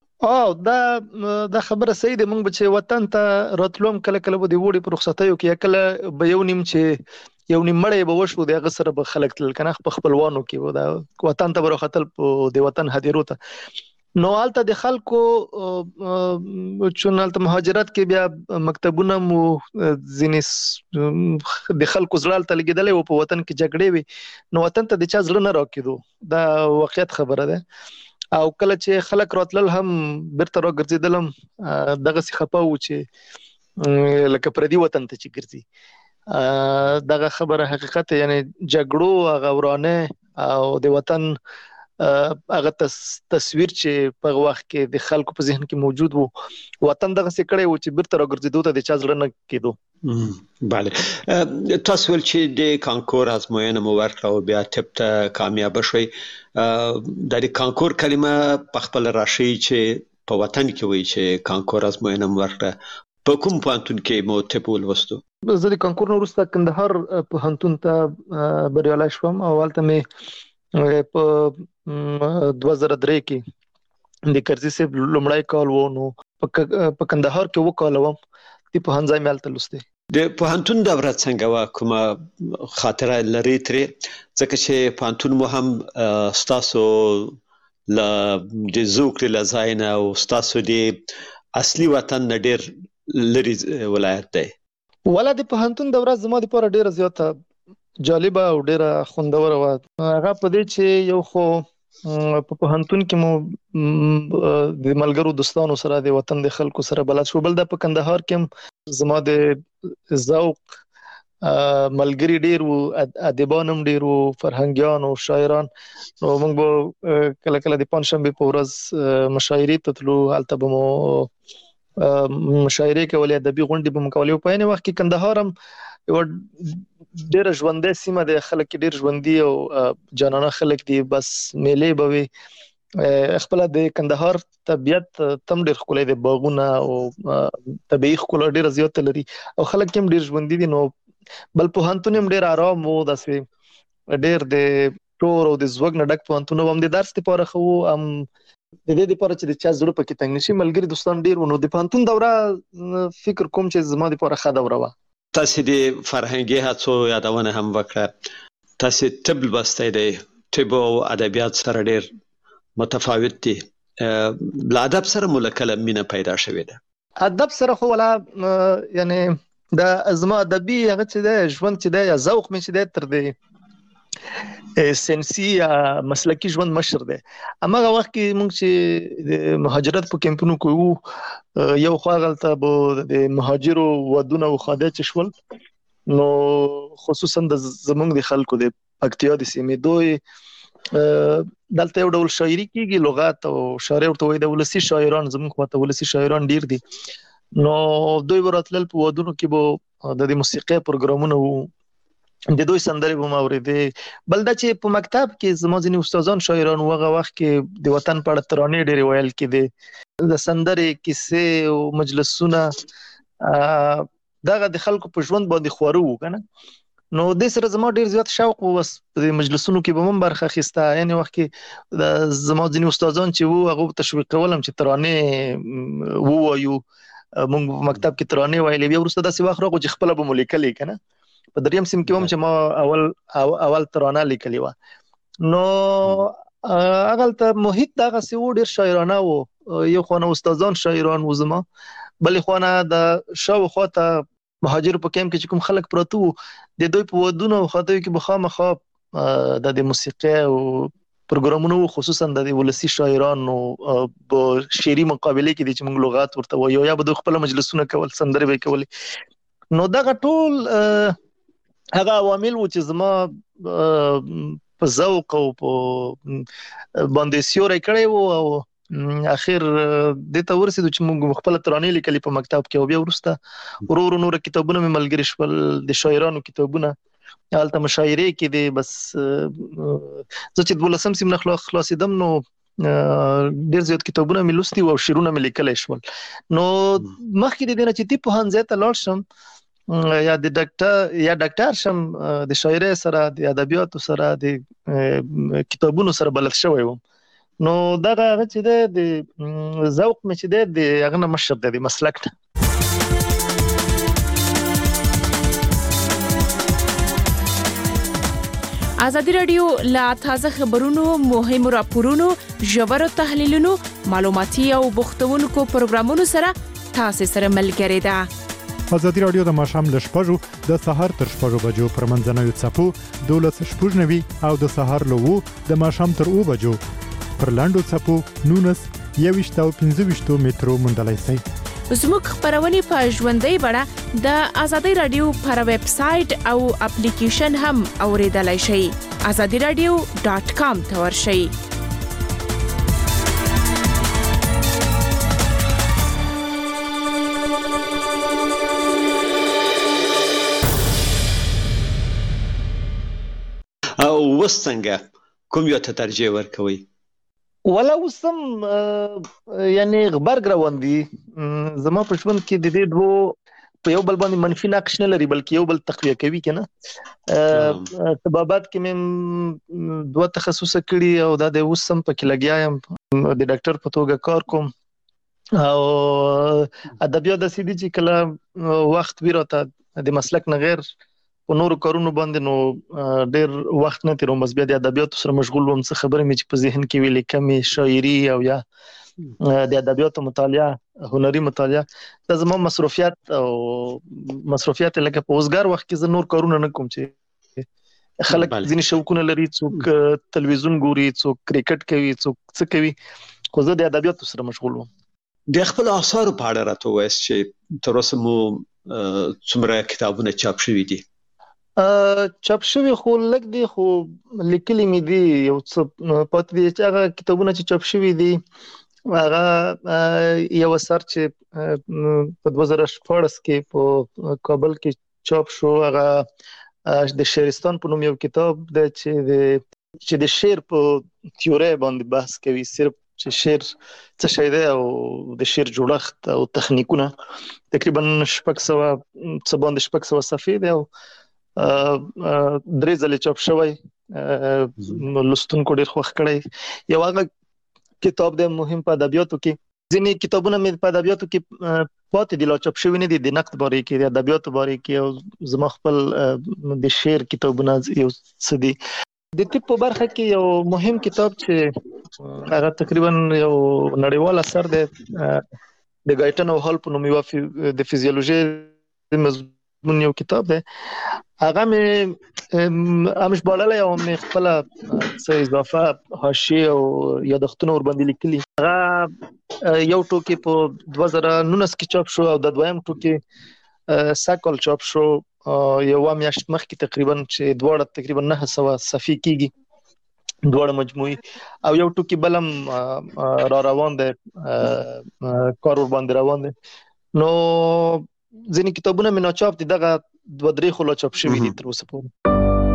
دا خبره صحیح ده موږ چې وطن ته راتلوم کله کله به د وړي پر رخصتیو کې کله به یو نیم مړی به وشو د هغه سره به خلک تل کنه خپلوانو کې و دا وطن ته ورختل د وطن هدیرو ته نو آلته د خلکو چونالته مهاجرت کې بیا مکتبونه مو ځینې د خلکو زړه ته لګیدلې او په وطن کې جګړې وي نو وطن ته د چا زړه نه راکېدو دا واقعیت خبره ده او کله چې خلک راتلل هم بیرته راګرځېدلم دغه څه خپه و چې لکه پردي وطن ته چې ګرځي دغه خبره حقیقت یعنی جګړو هغه ورانه او د وطن هغه تصویر چې په وخت کې د خلکو په ذهن کې موجود وو وطن دغه څه کړي و چې بیرته راګرځېدو ته د چا زړه نه کېدو. بله تاسو ول چې د کانکور ازموینه مو ورکړه او بیا طب ته کامیاب شوي د کانکور کلمه په خپل راشي چې په وطن کې وایي چې کانکور ازموینه مو ورکړه په کوم پوهنتون کې مو طب ولوستو؟ زه د کانکور نه وروسته کندهار پوهنتون ته بریالی شوم او هلته مې په 2003 کې د کرزي صاحب لومړی کال و نو په کندهار کې وکاله وم د پوهنځی مې هلته لوستی د پوهنتون دوره څنګه وا کومه خاطره لري ترې ځکه چې پوهنتون مو هم ستاسو ل د زوکړې له ځای نه او ستاسو د اصلي وطن نه ډېر لرې ولایت دی؟ ولا د پوهنتون دوره زما دپاره ډېره زیاته جالبه او ډېره خوندوره وه. هغه په دې چې یو خو په پوهنتون کې مو د ملګرو دوستانو سره د وطن د خلکو سره بلد شو. بل دا په کندهار کې هم زما د ذوق ملګري ډېر وو، ادیبان هم ډېر وو، فرهنګیان او شاعران. نو موږ به کله کله د پنجشنبې په ورځ مشاعرې ته تلو، هلته به مو مشاعرې کولې، ادبي غونډې به مو کولې. په عین وخت کې کندهار هم یوه ډېره ژوندۍ سیمه ده، خلک ډېر ژوندي او جانانه خلک دي. بس میلې به وي. خپله د کندهار طبیعت تم ډېر ښکلی دی، باغونه او طبیعي ښکلا ډېره زیاته لري او خلک هم ډېر ژوندي دي. نو بل پوهنتون هم ډېر ارام و، داسې ډېر د شور او د زوږ نه ډک پوهنتون و. هم د درس دپاره ښه و، هم د دې دپاره چې د چا زړه پکې تنګ نه شي. ملګري دوستان ډېر و. نو د پوهنتون دوره فکر کوم چې زما دپاره ښه دوره وه. تاسې د فرهنګي هڅو یادونه هم وکړه. تاسې طب لوستی دی، طب او ادبیات سره ډېر متفاوت دي. له ادب سره مو له کله مینه پیدا شوې ده؟ ادب سره خو ولا یعنې دا زما ادبي هغه چې دی ژوند چې دی یا ذوق مې چې دی تر د سنسي یا مسلکي ژوند مشر دی. هماغه وخت کې موږ چې د مهاجرت په کمپونو کې وو، یو خوا هلته به د مهاجرو ودونه او خاده چې شول، نو خصوصا زموږ د خلکو د پکتیا د سیمې دوی دلته یو ډول شاعري کېږي، لغات او شاعري ورته وایي. د ولسي شاعران زموږ خواته ولسي شاعران ډېر دي. نو دوی به راتلل په ودونو کې به د موسیقۍ پروګرامونه وو، د دوی سندرې به مو اورېدې. بل دا چې په مکتب کې زما ځینې استادان شاعران وو، هغه وخت کې د وطن په اړه ترانې ډېرې ویل کېدې، د سندرې کیسې او مجلسونه دغه د خلکو په ژوند باندې خواره وو که نه. نو دې سره زما ډېر زیات شوق و، بس په دې مجلسونو کې به هم برخه اخیسته. یعنې وخت کې د زما ځینې استادان چې وو هغه به تشویق کولم چې ترانې ووایو. موږ په مکتب کې ترانې ویلې. بیا وروسته داسې وخت راغو چې خپله به مو لیکلې که نه. په دریم سیم کې هم چې ما اول ترانه لیکلې وه. نو هغلته محیط دغسې و، ډېر شاعرانه و. یو خوا نه استادان شاعران و زما، بلې خوا نه د شاوخوا ته مهاجرو په کیمپ کې چې کوم خلک پراته وو، د دوی په ودونو او خادیو کې به خامخا د موسیقۍ او پروګرامونه وو، خصوصا د ولسي شاعرانو په شعري مقابلې کې دي چې موږ لغات ورته وایو، یا به دوی خپله مجلسونه کول، سندرې به یې کولې. نو دغه ټول هغه عوامل وو چې زما په ذوق او په باندې سیوری کړی وو. او اخر دې ته ورسېدو چې موږ خپله ترانې لیکلې په مکتب کې. او بیا وروسته ورو ورو نور کتابونه مې ملګري شول، د شاعرانو کتابونه. هلته مشاعرې کې دي. بس زه چې 12 سیم نه خلاصېدم نو ډېر زیات کتابونه مې لوستي وو او شعرونه مې لیکلی شول. نو مخکې د دې نه چې طب پوهنځي ته لاړ شم یا ډاکټر شم، د شاعرۍ سره، د ادبیاتو سره، د کتابونو سره بلد شوی وم. نو دغه هغه چې دی د ذوق مې چې دی د هغه نه مشر دی، د مسلک نه. ازادي راډیو لا تازه خبرونو، مهمو راپورونو، ژورو تحلیلونو، معلوماتي او بوختونکو پروګرامونو سره تاسو سره ملګری ده. ازادي راډیو د ماښام له 6 د سهار تر 6 بجو پر منځنوي څپو 12:90 او د سهار له 2 د ماښام تر 2 بجو پر لاندو څپو 19 او 15 مترو موندلای شئ. زموږ خبرونه په ژوندۍ بڼه د ازادي راډیو پر ویب سټ او اپلیکیشن هم اوریدلای شئ. azadiradio.com ته ورشئ. او وسنګه کوم یو ته ترجیح ورکوي؟ ولا وسم یعنی غبرګ روان دي. زما په ژوند کې د دې دوه په یو بل باندې منفي نقش نه لري، بلکې یو بل تقویه کوي کنه. طبابت کې مې دوه تخصص کړی او دا د وسم په کې لګیا یم، د ډاکټر په توګه کار کوم. او ادبیات د سیدی چې کله وخت ویراته د مسلک نه غیر په نورو کارونو باندې نو ډیر وخت نه تیروم، بس بیا د ادبیاتو سره مشغول وم. څه خبره مې چې په ذهن کې ویلې کمې شاعري او یا د ادبیاتو مطالعه، هنري مطالعه، دا زما مصروفیات لکه په اوسګار وخت کې زه نور کارونه نه کوم چې خلک ځینې شوقونه لري، څوک تلویزیون ګوري، څوک کرکټ کوي، څوک څه کوي، خو زه د ادبیاتو سره مشغول وم. د خپل آثارو په اړه راته ووایاست چې تر اوسه مو څومره کتابونه چاپ شوي دي؟ چاپ شوي خو لږ دي، خو لیکلي مې دي یو څه پاتې دي. چې هغه کتابونه چې چاپ شوي دي هغه یو اثر چې په 2014 کې په کابل کې چاپ شو، هغه د شعرستان په نوم یو کتاب دی چې د شعر په تیوري باندې بحث کوي، صرف چې شعر څه شی دی او د شعر جوړښت او تخنیکونه. تقریبا 600 صفحې دی او 3 ځله چاپ شوی، لوستونکو ډېر خوښ کړی. یو هغه کتاب دی مهم په ادبیاتو کې. ځینې کتابونه مې په ادبیاتو کې پاتې دي، لا چاپ شوي نه دي، د نقد باره کې، د ادبیاتو باره کې، او زما خپل د شعر کتابونه یو څه دي. د طب په برخه کې یو مهم کتاب چې هغه تقریبا یو نړیوال اثر دی، د ګایټن او هال په نوم یو د فزیولوژي مضمون یو کتاب دی. هغه مې امش بالله او مې خپل څه اضافه حاشیه او یادښتونه ور باندې لیکلي. هغه یو ټوکی په 2019 کې چاپ شو او د دویم ټوکی ساکل چاپ شو یو میاشت مخکې تقریبا، چې دواړه تقریبا 900 صفحې کېږي، دواړه مجموعي. او یو ټوکی بلم را روان دی، کار ور باندې روان دی. نو ځینې کتابونه مې ناچاپ دي، دغه 2-3 خو لا چاپ شوي دي تر اوسه پورې.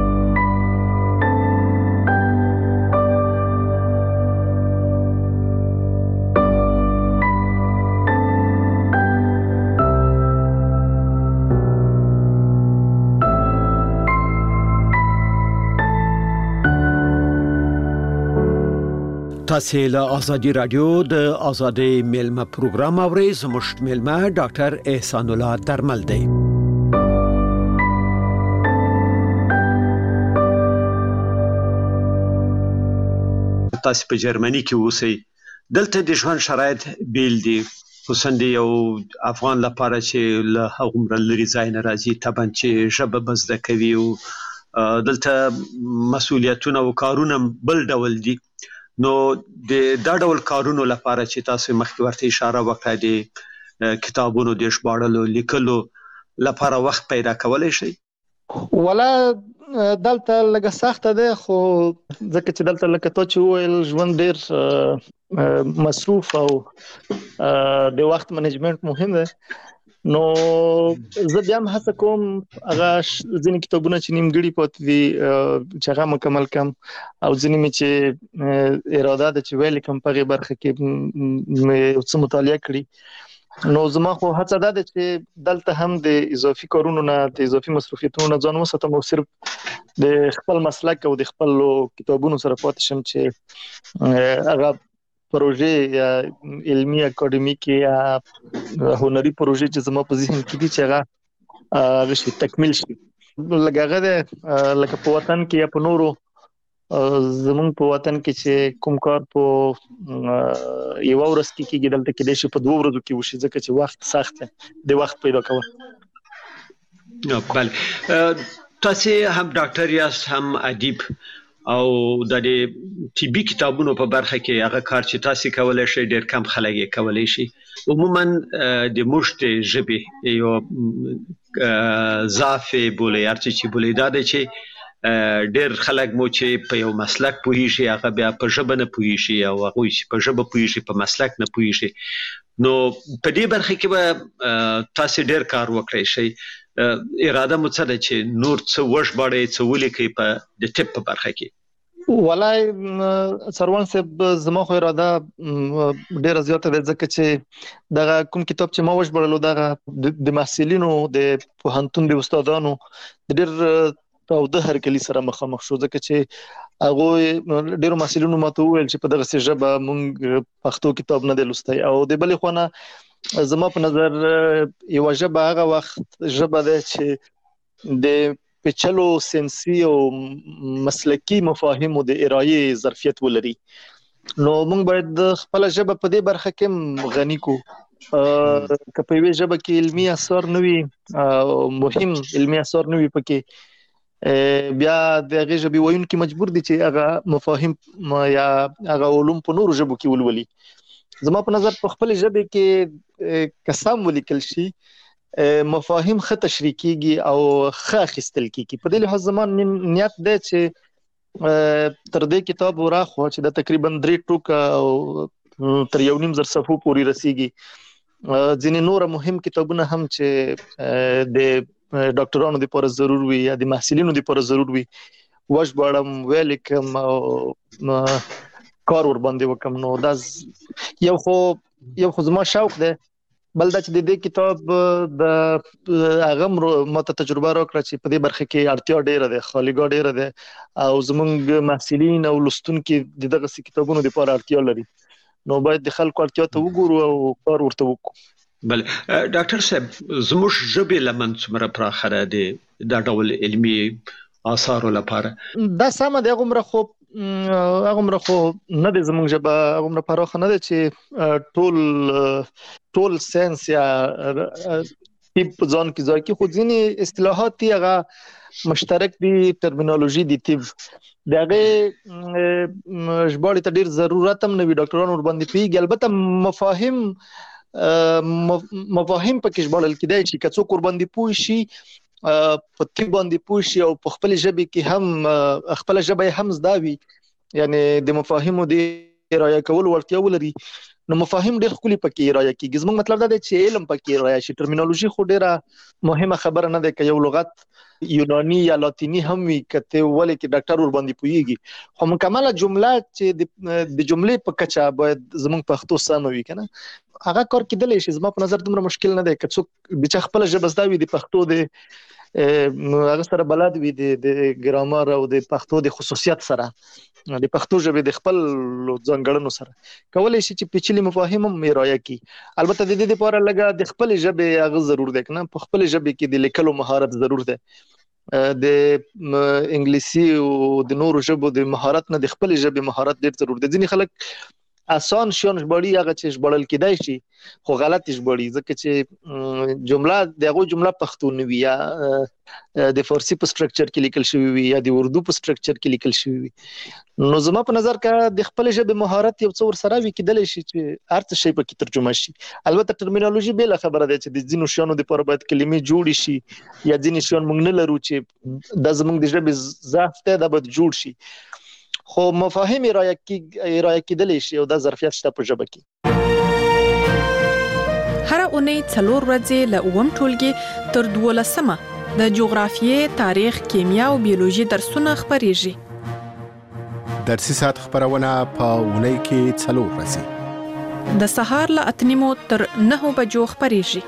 تاسو له آزادی رادیو د آزادی میلمه پروګرام اورئ. زموږ میلمه ډاکټر احسان الله درمل دی. تاسو په جرمني کې اوسئ، دلته د ژوند شرایط بیل دي، خصوصا د یو افغان لپاره چې له هغومره لرې ځای نه راځي، طبعا چې ژبه به زده کوي او دلته مسؤلیتونه او کارونه بل ډول دي. نو د دا ډول کارونو لپاره چې تاسو مخکې ورته اشاره وکړه، د کتابونو د ژباړلو لیکلو لپاره وخت پیدا کولای شي؟ ولا دلته لږه سخته ده، خو ځکه چې دلته لکه تو چې وویل ژوند ډېر مصروف او د وخت منیجمنت مهم ده. نو زه بیا هم هڅه کوم هغه ځینې کتابونه چې نیمګړي پاتې دي چې هغه مکمل کم، او ځینې مې چې اراده ده چې ویل کوم په هغې برخه کې مې څه مطالعه کړي. نو زما خو هڅه ده چې دلته هم د اضافي کارونو نه، د اضافي مصروفیتونو نه ځان وساتم او صرف د خپل مسلک او د خپل کتابونو سره پاتې شم، چې هغه پروژې یا علمي اکاډمیکي یا هنري پروژې چې زما په ذهن کې دي چې هغه شي تکمیل شي. لکه هغه لکه په وطن کې یا په نورو، زمونږ په وطن کې چې کوم کار په یو ورځ کې کېږي، دلته کېدای شي په 2 ورځو کې وشي، ځکه چې وخت سخت دی، د وخت پیدا کول. بله، تاسو هم ډاکټر یاست، هم ادیب، او د طبي کتابونو په برخه کې هغه کار چې تاسو کولای شئ ډېر کم خلک یې کولای شي. عموما د موږ ژبې یو ضعف بولي، هرڅه چې بولي دا دی چې ډېر خلک مو چې په یو مسلک پوهیږي هغه بیا په ژبه نه پوهیږي، او هغوی چې په ژبه پوهیږي په مسلک نه پوهیږي. نو په دې برخه کې به تاسو ډېر کار وکړئ شئ. اراده مو څه ده چې نور څه وژباړئ، څه ولیکئ په د طب په برخه کې؟ والله سروان صاحب زما خو اراده ډیره زیاته ده، ځکه چې دغه کوم کتاب چې ما وژباړلو دغه د محصلینو د پوهنتون د استادانو د ډېر تاوده هرکلي سره مخامخ شو، ځکه چې هغه ډیرو محصلینو ماته وویل چې په دغه ژبه مونږ پښتو کتاب نه دی لوستی، او د بلې خوا نه زما په نظر یو ژبه هغه وخت ژبه ده چې د پیچلو سنسي او مسلکی مفاهیمو د ارایې ظرفیت ولري. نو موږ باید خپل ژبه په دې برخه کې غني کو. که په یوه ژبه کې علمي اثار نه وي، مهم علمي اثار نه وي پکې، بیا د هغې ژبې ویونکي مجبور دي چې هغه مفاهیم یا هغه علوم په نورو ژبو کې ولولي. زما په نظر په خپل ژبه کې که سم ولیکل شي مفاهیم ښه تشریح کیږي او ښه اخیستل کیږي. په دې لحاظ زما نیت دی چې تر دې کتاب وراخوا چې دا تقریبا 3 ټوکه او تر 1.5 صفحو پورې رسیږي. ځینې نور مهم کتابونه هم چې د ډاکټرانو لپاره ضرور وي یا د محصلینو لپاره ضرور وي وژباړم، ولیکم او کار ور باندې وکم. نو دا یو خو زما شوق دی. بل دا چې د دې کتاب د هغه ماته تجربه راکړه چې په دې برخه کې اړتیا ډیره ده، خالیګاه ډیره ده او زموږ محصلین او لوستونکي د دغه کتابونو لپاره اړتیا لري. نو باید د خلکو اړتیا ته وګورو او کار ورته وکړو. بله ډاکټر صاحب، زموږ ژبې لمن څومره پراخه ده د دا ډول علمي آثارو لپاره؟ دا سمه ده، هغومره خو نه ده زموږ ژبه، هغومره پراخه نه ده چې ټول ساینس یا طب په ځان کې ځای کې، خو ځینې اصطلاحات دي هغه مشترک دي، ترمینالوژي دي طب د هغې ژباړې ته ډېر ضرورت هم نه وي، ډاکټران ورباندې پوهېږي. البته مفاهیم پکې ژباړل کېدای شي که څوک ورباندې پوه شي، په طب باندې پوه شي او په خپل ژبې کې هم خپل ژبه یې هم زده وي، یعنې د مفاهیمو د رایه کولو وړتیا ولري، نو مفاهیم ډېر ښکلي پکې رایه کېږي. زموږ مطلب دا دی چې علم پکې رایه شي. ترمینالوژي خو ډېره مهمه خبره نه ده. که یو لغت یوناني یا لاتینی هم وي، که ته ولې کې ډاکټر ورباندې پوهېږي، خو مکمله جمله چې د جملې په کچه باید زموږ پښتو سمه وي که نه، هغه کار کېدلی شي. زما په نظر دومره مشکل نه دی. که څوک بچا خپله ژبه زده وي، د پښتو د هغه سره بلد وي، د ګرامر او د پښتو د خصوصیت سره، د پښتو ژبې د خپل ځانګړنو سره کولی شي چې پیچلي مفاهیم هم رایه کړي. البته د دې لپاره لږه د خپل ژبې هغه ضرور دی که نه، په خپل ژبې کې د لیکلو مهارت ضرور دی. د انګلیسي او د نورو ژبو د مهارت نه د خپل ژبې مهارت ډېر ضرور دی. ځینې خلک آسان شیان ژباړي، هغه چې ژباړل کېدای شي خو غلط ژباړي، ځکه چې جمله د هغوی جمله پښتو نه وي، یا د فارسي په سټرکچر کې لیکل شوی وي یا د اردو په سټرکچر کې لیکل شوی وي. نو زما په نظر که د خپل ژبې مهارت یو څه ورسره وي، کېدلی شي چې هر څه شی پکې ترجمه شي. البته ترمینالوژي بېله خبره ده چې د ځینو شیانو دپاره باید کلمې جوړې شي، یا ځینې شیان موږ نه لرو چې دا زموږ د ژبې ضعف دی، دا باید جوړ شي. خو مفاهیم رایه کېدلی شي او دا ظرفیت شته په ژبه کې. هره اونۍ 4 ورځې له 9 ټولګي تر 12 د جغرافیې، تاریخ، کیمیا او بیولوژي درسونه خپریږي. درسي ساعت خبرونه په اونۍ کې 4 ورځې د سهار له 8 تر 9 بجو خپریږي.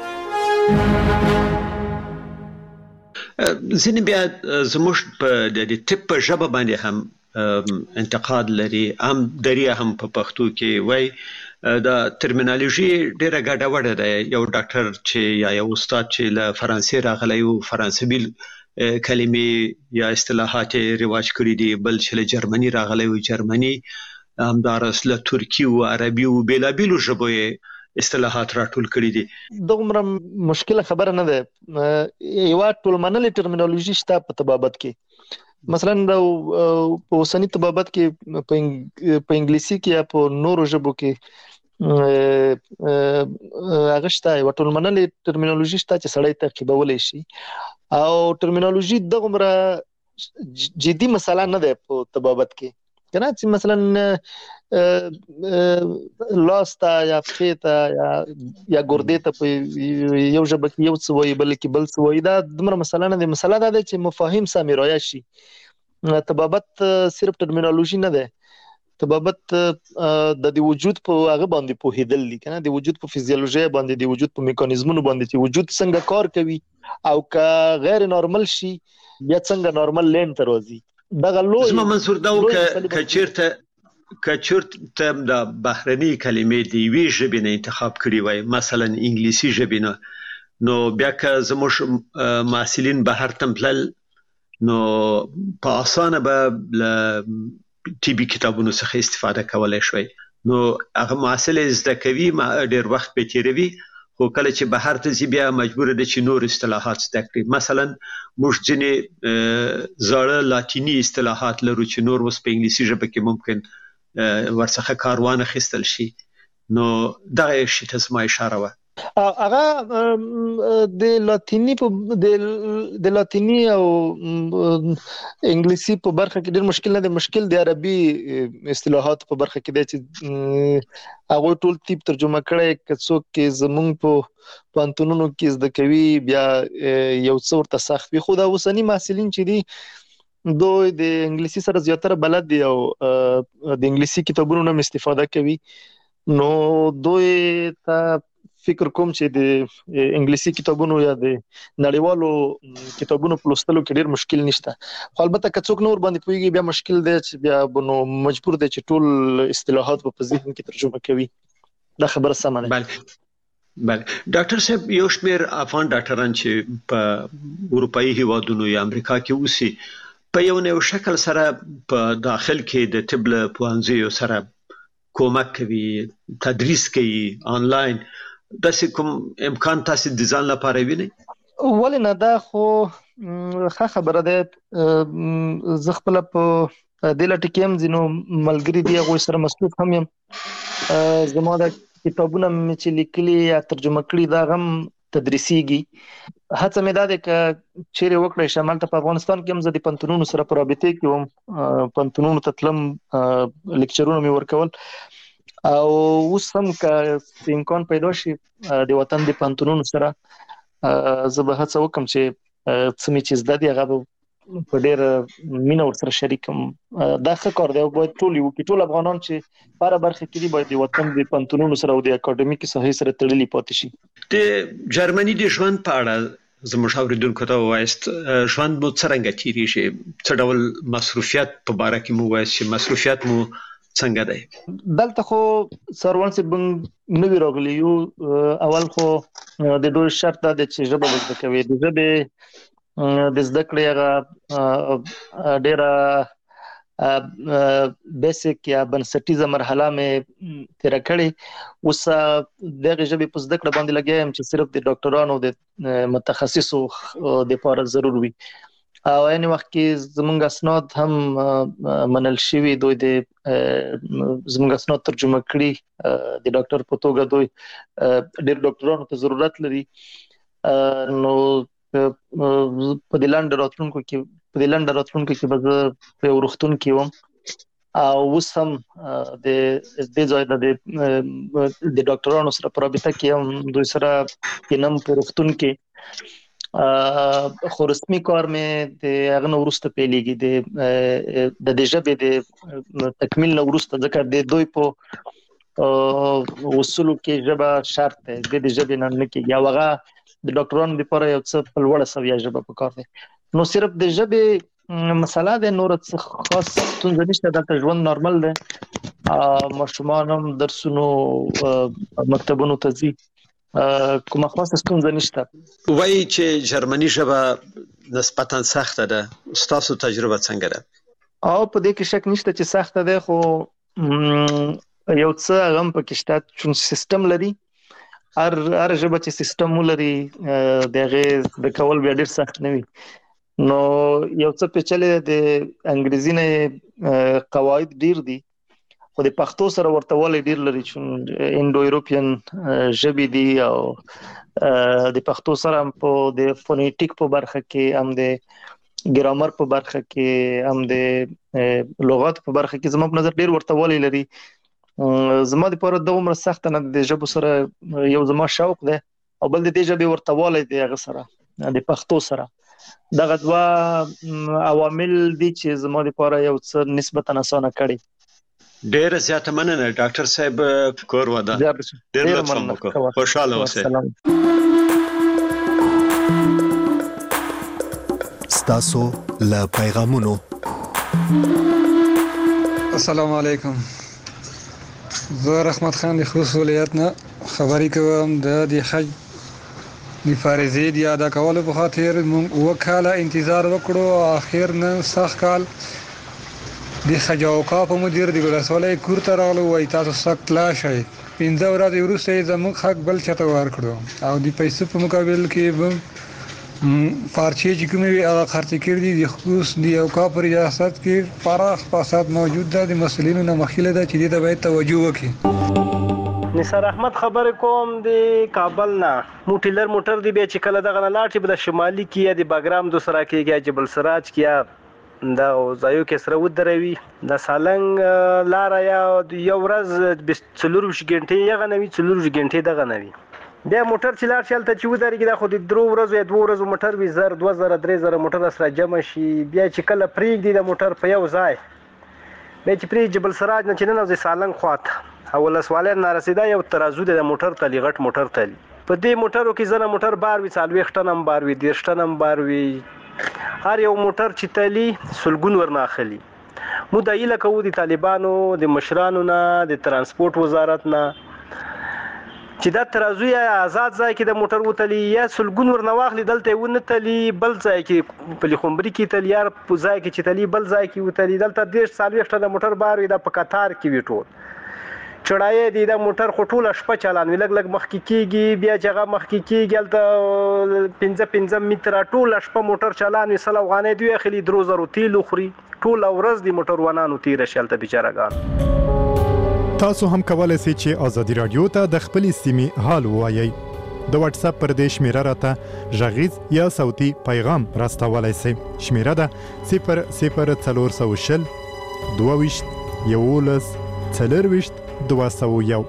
ځینې بیا زموږ په د طب په ژبه باندې هم انتقاد لري، هم دریا هم په پښتو کې وای دا ترمینالوژي ډیره ګډوډه ده. یو ډاکټر چې یا یو استاد چې له فرانسې راغلی او فرانسوي کلمې یا اصطلاحات رواج کړي دي، بل چې له جرمني راغلی او جرمني، همدارس له ترکي او عربي او بېلابېلو ژبو اصطلاحات راټول کړي دي. دومره مشکله خبره نه ده. یوه ټولمنلې ترمینالوژي شته په طبابت کې. مثلا په اوسني طبابت کې په انګلیسي کې یا په نورو ژبو کې هغه شته، یوه ټولمنلې ترمینالوژي شته چې سړی تعقیبولی شي. او ترمینالوژي دغومره جدي مسله نه ده په طبابت کې که نه، چې مثلا لاس ته یا پښې ته یا ګردې ته په یو ژبه کې یو څه وایي، بل کې بل څه وایي. دا دومره مسله نه ده. مسله دا ده چې مفاهیم سمې رایه شي. طبابت صرف ترمینالوژي نه ده. طبابت د وجود په هغه باندې پوهېدل دي که نه، د وجود په فیزیولوژي باندې، د وجود په میکانیزمونو باندې چې وجود څنګه کار کوي او که غیر نارمل شي بیا څنګه نارمل لین ته راځي. زما منظور دا و که چیرته کچورت ته د بهرني کلمې دی وی ژبه نه انتخاب کړی وای مثلا انګلیسي ژبه نه نو بیا که زموږ محصلین بهر تمپلل نو په اسانه به ټي بي کتابونو څخه استفاده کولای شوي نو هغه محصل زده کوي ډېر وخت به تیروي خو کله چې بهر ته ځي بیا مجبور دي چې نور اصطلاحات زده کړي مثلا موږ ځینې زاړه لاتینی اصطلاحات لرو چې نور اوس په انګلیسي ژبه کې ممکن ورڅخه کاروان اخیستل شي نو دغه شی ته زما اشاره وه هغه د لاتینی او انګلیسي په برخه کې ډېر مشکل نه دی مشکل د عربي اصطلاحات په برخه کې دی چې هغه ټول تیپ ترجمه کړي که څوک کې زمونږ په پانتونونو کې زده کوي بیا یو څه ورته سخت وي خو دا اوسني محصلین چې دي دوی د انګلیسي سره زیاتره بلد دي او د انګلیسي کتابونو نه استفاده کوي نو دوی ته فکر کوم چې د انګلیسي کتابونو یا د نړیوالو کتابونو په لوستلو کې ډېر مشکل نشته خو البته که څوک نور باندې پوهیږي بیا مشکل دی چې بیا بنو مجبور دی چې ټول اصطلاحات په ذهن کې ترجمه کوي دا خبره سمه ده بله ډاکټر صاحب یو شمېر افغان ډاکټران چې په اروپایي هیوادونو یا امریکا کې اوسي په یو نه یو شکل سره په داخل کې د طب له پوهنځیو سره کومک کوي تدریس کوي آنلاین داسې کوم امکان تاسو د ځان لپاره وینئ ولې نه دا خو ښه خبره ده زه خپل په دې لټه کې هم ځینو ملګري دي هغوی سره مصروف هم یم زما د کتابونه مې چې لیکلي یا ترجمه کړي دا هم تدریسیږي هڅه مې دا ده که چیرې وکړی شم هلته په افغانستان کې هم زه د پوهنتونونو سره په رابطې کې وم پوهنتونونو ته تلم لیکچرونه مې ورکول او اوس هم که امکان پیدا شي د وطن د پوهنتونونو سره زه به هڅه وکړم چې څه مې چې زده دي هغه به په ډېره مینه ورسره شریکم دا ښه کار دی او باید ټول یې وکړي ټول افغانان چې په هره برخه کې دي باید د وطن د پوهنتونونو سره او د اکاډمیکي ساحې سره تړلي پاتې شي د جرمني د ژوند په اړه زموږ اوریدونکو ته ووایاست ژوند مو څرنګه تیریږي څه ډول مصروفیت په باره کې مو ووایاست چې مصروفیت مو څنګه دی دلته خو سروان صاحب نوی راغلی یو اول خو د دوی شرط دا دی چې ژبه زده کوي د ژبې د زده کړې هغه ډېره بیسیک یا بنسټیزه مرحله مې تیره کړې اوس دغه ژبې په زده کړه باندې لګیا یم چې صرف د ډاکټرانو د متخصصو دپاره ضرور وي او عین وخت کې زموږ اسناد هم منل شوي دوی د زموږ اسناد ترجمه کړي د ډاکټر په توګه دوی ډېر ډاکټرانو ته ضرورت لري نو په دې لنډ راتلونکو کې به زه په یو روغتون کې وم او اوس هم د دې ځای د ډاکټرانو سره په رابطه کې هم دوی سره کینم په روغتون کې خو رسمي کار مې د هغه نه وروسته پیلېږي د دې ژبې د تکمیل نه وروسته ځکه د دوی په اصولو کې ژبه شرط دی د دې ژبې نه نه کېږي او هغه د ډاکټرانو لپاره یو څه په لوړه سویه ژبه پکار دی نو صرف د ژبې مسله ده نور څه خاص ستونزه نشته دلته ژوند نارمل دی ماشومان هم درسونو مکتبونو ته ځي کومه خاصه ستونزه نشته وایي چې جرمني ژبه نسبتا سخته ده ستاسو تجربه څنګه ده او په دې کې شک نشته چې سخته ده خو یو څه هغه هم پکې شته چې سیستم لري هر ژبه چې سیستم ولري د هغې د کول بیا ډېر سخت نه وي نو یو څه پیچلې د انګریزي نه قواعد ډېر دي خو د پښتو سره ورته والی ډېر لري چې انډو ایروپین ژبې دي او د پښتو سره هم په د فونیټیک په برخه کې هم د ګرامر په برخه کې هم د لغات په برخه کې زما په نظر ډېر ورته والی لري زما دپاره دا عمره سخته نه د ژبو سره یو زما شوق دی او بل د دې ژبې ورته والی دی هغه سره د پښتو سره دغه دوه عوامل دي چې زما دپاره یو څه نسبتا اسانه کړي ډېره زیاته مننه ډاکټر صاحب کور ودا ډېر لطف وکړو خوشاله اوسئ ستاسو له پیغامونو السلام علیکم. زه رحمت خان د خوست ولایت نه خبرې کوم. د حج د فریضې د ادا کولو په خاطر موږ وکاله انتظار وکړو. اخر نن سخت کال د حج او اوقاف مدیر د ولسوالۍ کور ته راغلو. وایي تاسو سخت لا شئ. 15 ورځې وروسته یې زموږ حق بل چاته ورکړو او د پیسو په مقابل کې به پارچې چې کومې وي هغه خرڅې کړي دي. د خوست د اوقاف په ریاست کې پراخ فساد موجود ده. د مسؤلینو نه مخکې ده چې دې ته باید توجه وکړي. نثار احمد خبرې کوم د کابل نه. موټیلر موټر دی بیا چې کله دغه نه لاړ چې بل شمالي کې یا د باګرام دوسرا کې جبل سراج کې دا ځایو کې سره ودروي. د سالنګ لار یا یو ورځ 24 غنټې یا غنوي 24 غنټې دغه نوي. بیا موټر چې لاړ شي هلته چې ودرېږي دا خو د 3 ورځو یا 2 ورځو موټر وي. 1000 2000 3000 موټر سره جمع شي. بیا چې کله پرېږدي د موټر په یو ځای بیا چې پرېږدي جبل سراج نه چې ننوځي سالنګ خواته او ولسوالۍ نه رسېدا یو ترازو دی د موټر تلي غټ موټر تلي. په دې موټرو کې ځنه موټر بار وي 40 ټن هم بار وي 30 ټن هم بار وي. هر یو موټر چې تلي سلګون ورنه اخلي. مو دا ایله کوو د طالبانو د مشرانو نه د ترانسپورت وزارت نه چې دا ترازو یا آزاد ځای کې د موټر وتلی یا سلګون ورنه واخلي دلته ونه تلي بل ځای کې په لخمبري کې تلي یا په ځای کې چې تلي بل ځای کې وتلي. دلته 40 ټن موټر بار وي دا په قطار کې وي. ټول چړای دی دا موټر خو ټوله شپه چالان وي. لګ مخکې کېږي بیا چې هغه مخکې کېږي هلته 15 متره ټوله شپه موټر چالان وي. 100 افغانۍ دوی اخلي 3000 تیل خوري. ټوله ورځ د موټر ونانو تیره شي هلته بیچارهګان. تاسو هم کولای شئ چې ازادي رادیو ته د خپلې سیمې حال ووایئ. د واتس اپ پر دې شمیره راته غږیز یا صوتي پیغام راستولای شئ. شمیره ده 00420 22 11 40 201.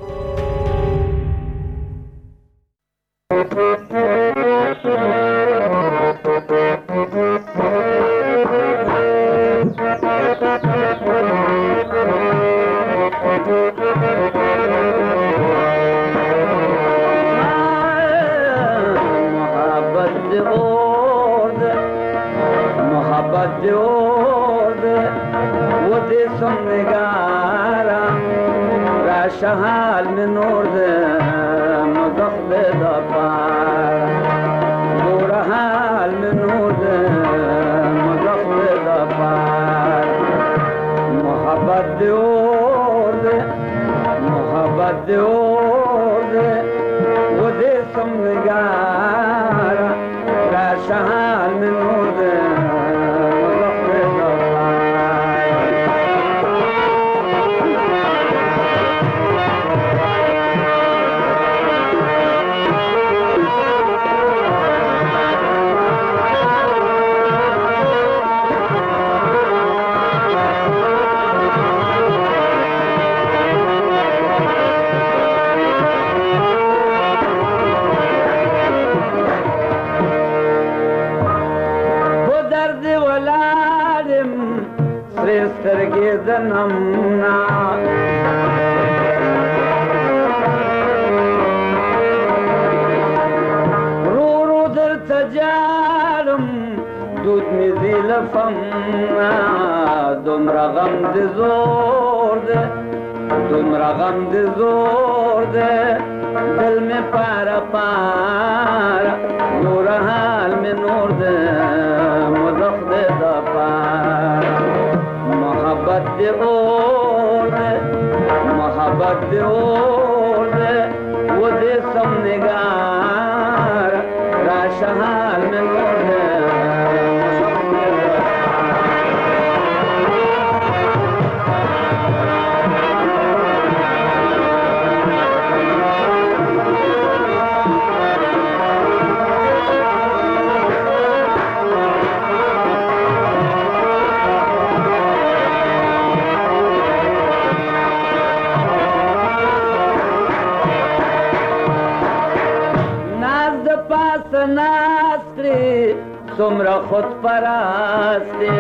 شحال من نور ده مضخ ده پار دور حال من نور ده مضخ ده پار محبت ده اور ده محبت ده اور ده و ده سمنگارا را شحال من نور ده زنمنا رو در تجارم دود می زیل فمنا دمرا غم دی زور ده دمرا غم دی زور ده دل میں پارا پارا نور حال میں نور ده مضخ ده دا پارا محبت دی اور ده محبت دی اور ده وہ دے سم نگار راش حال میں نور ده سمرا خود پراسته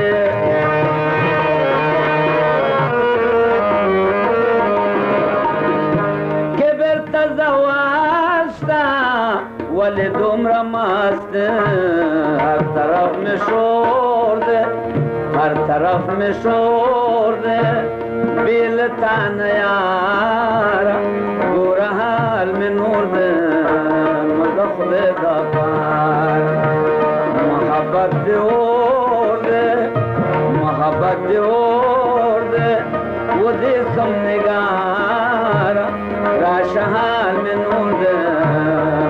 که برتا زواشتا ولی دومرا ماسته هر طرف می شورده هر طرف می شورده بیلتان یارا گور حال میں نور دے مدخل دفار محبت دیور دے محبت دیور دے وہ دے سم نگارا راش حال میں نور دے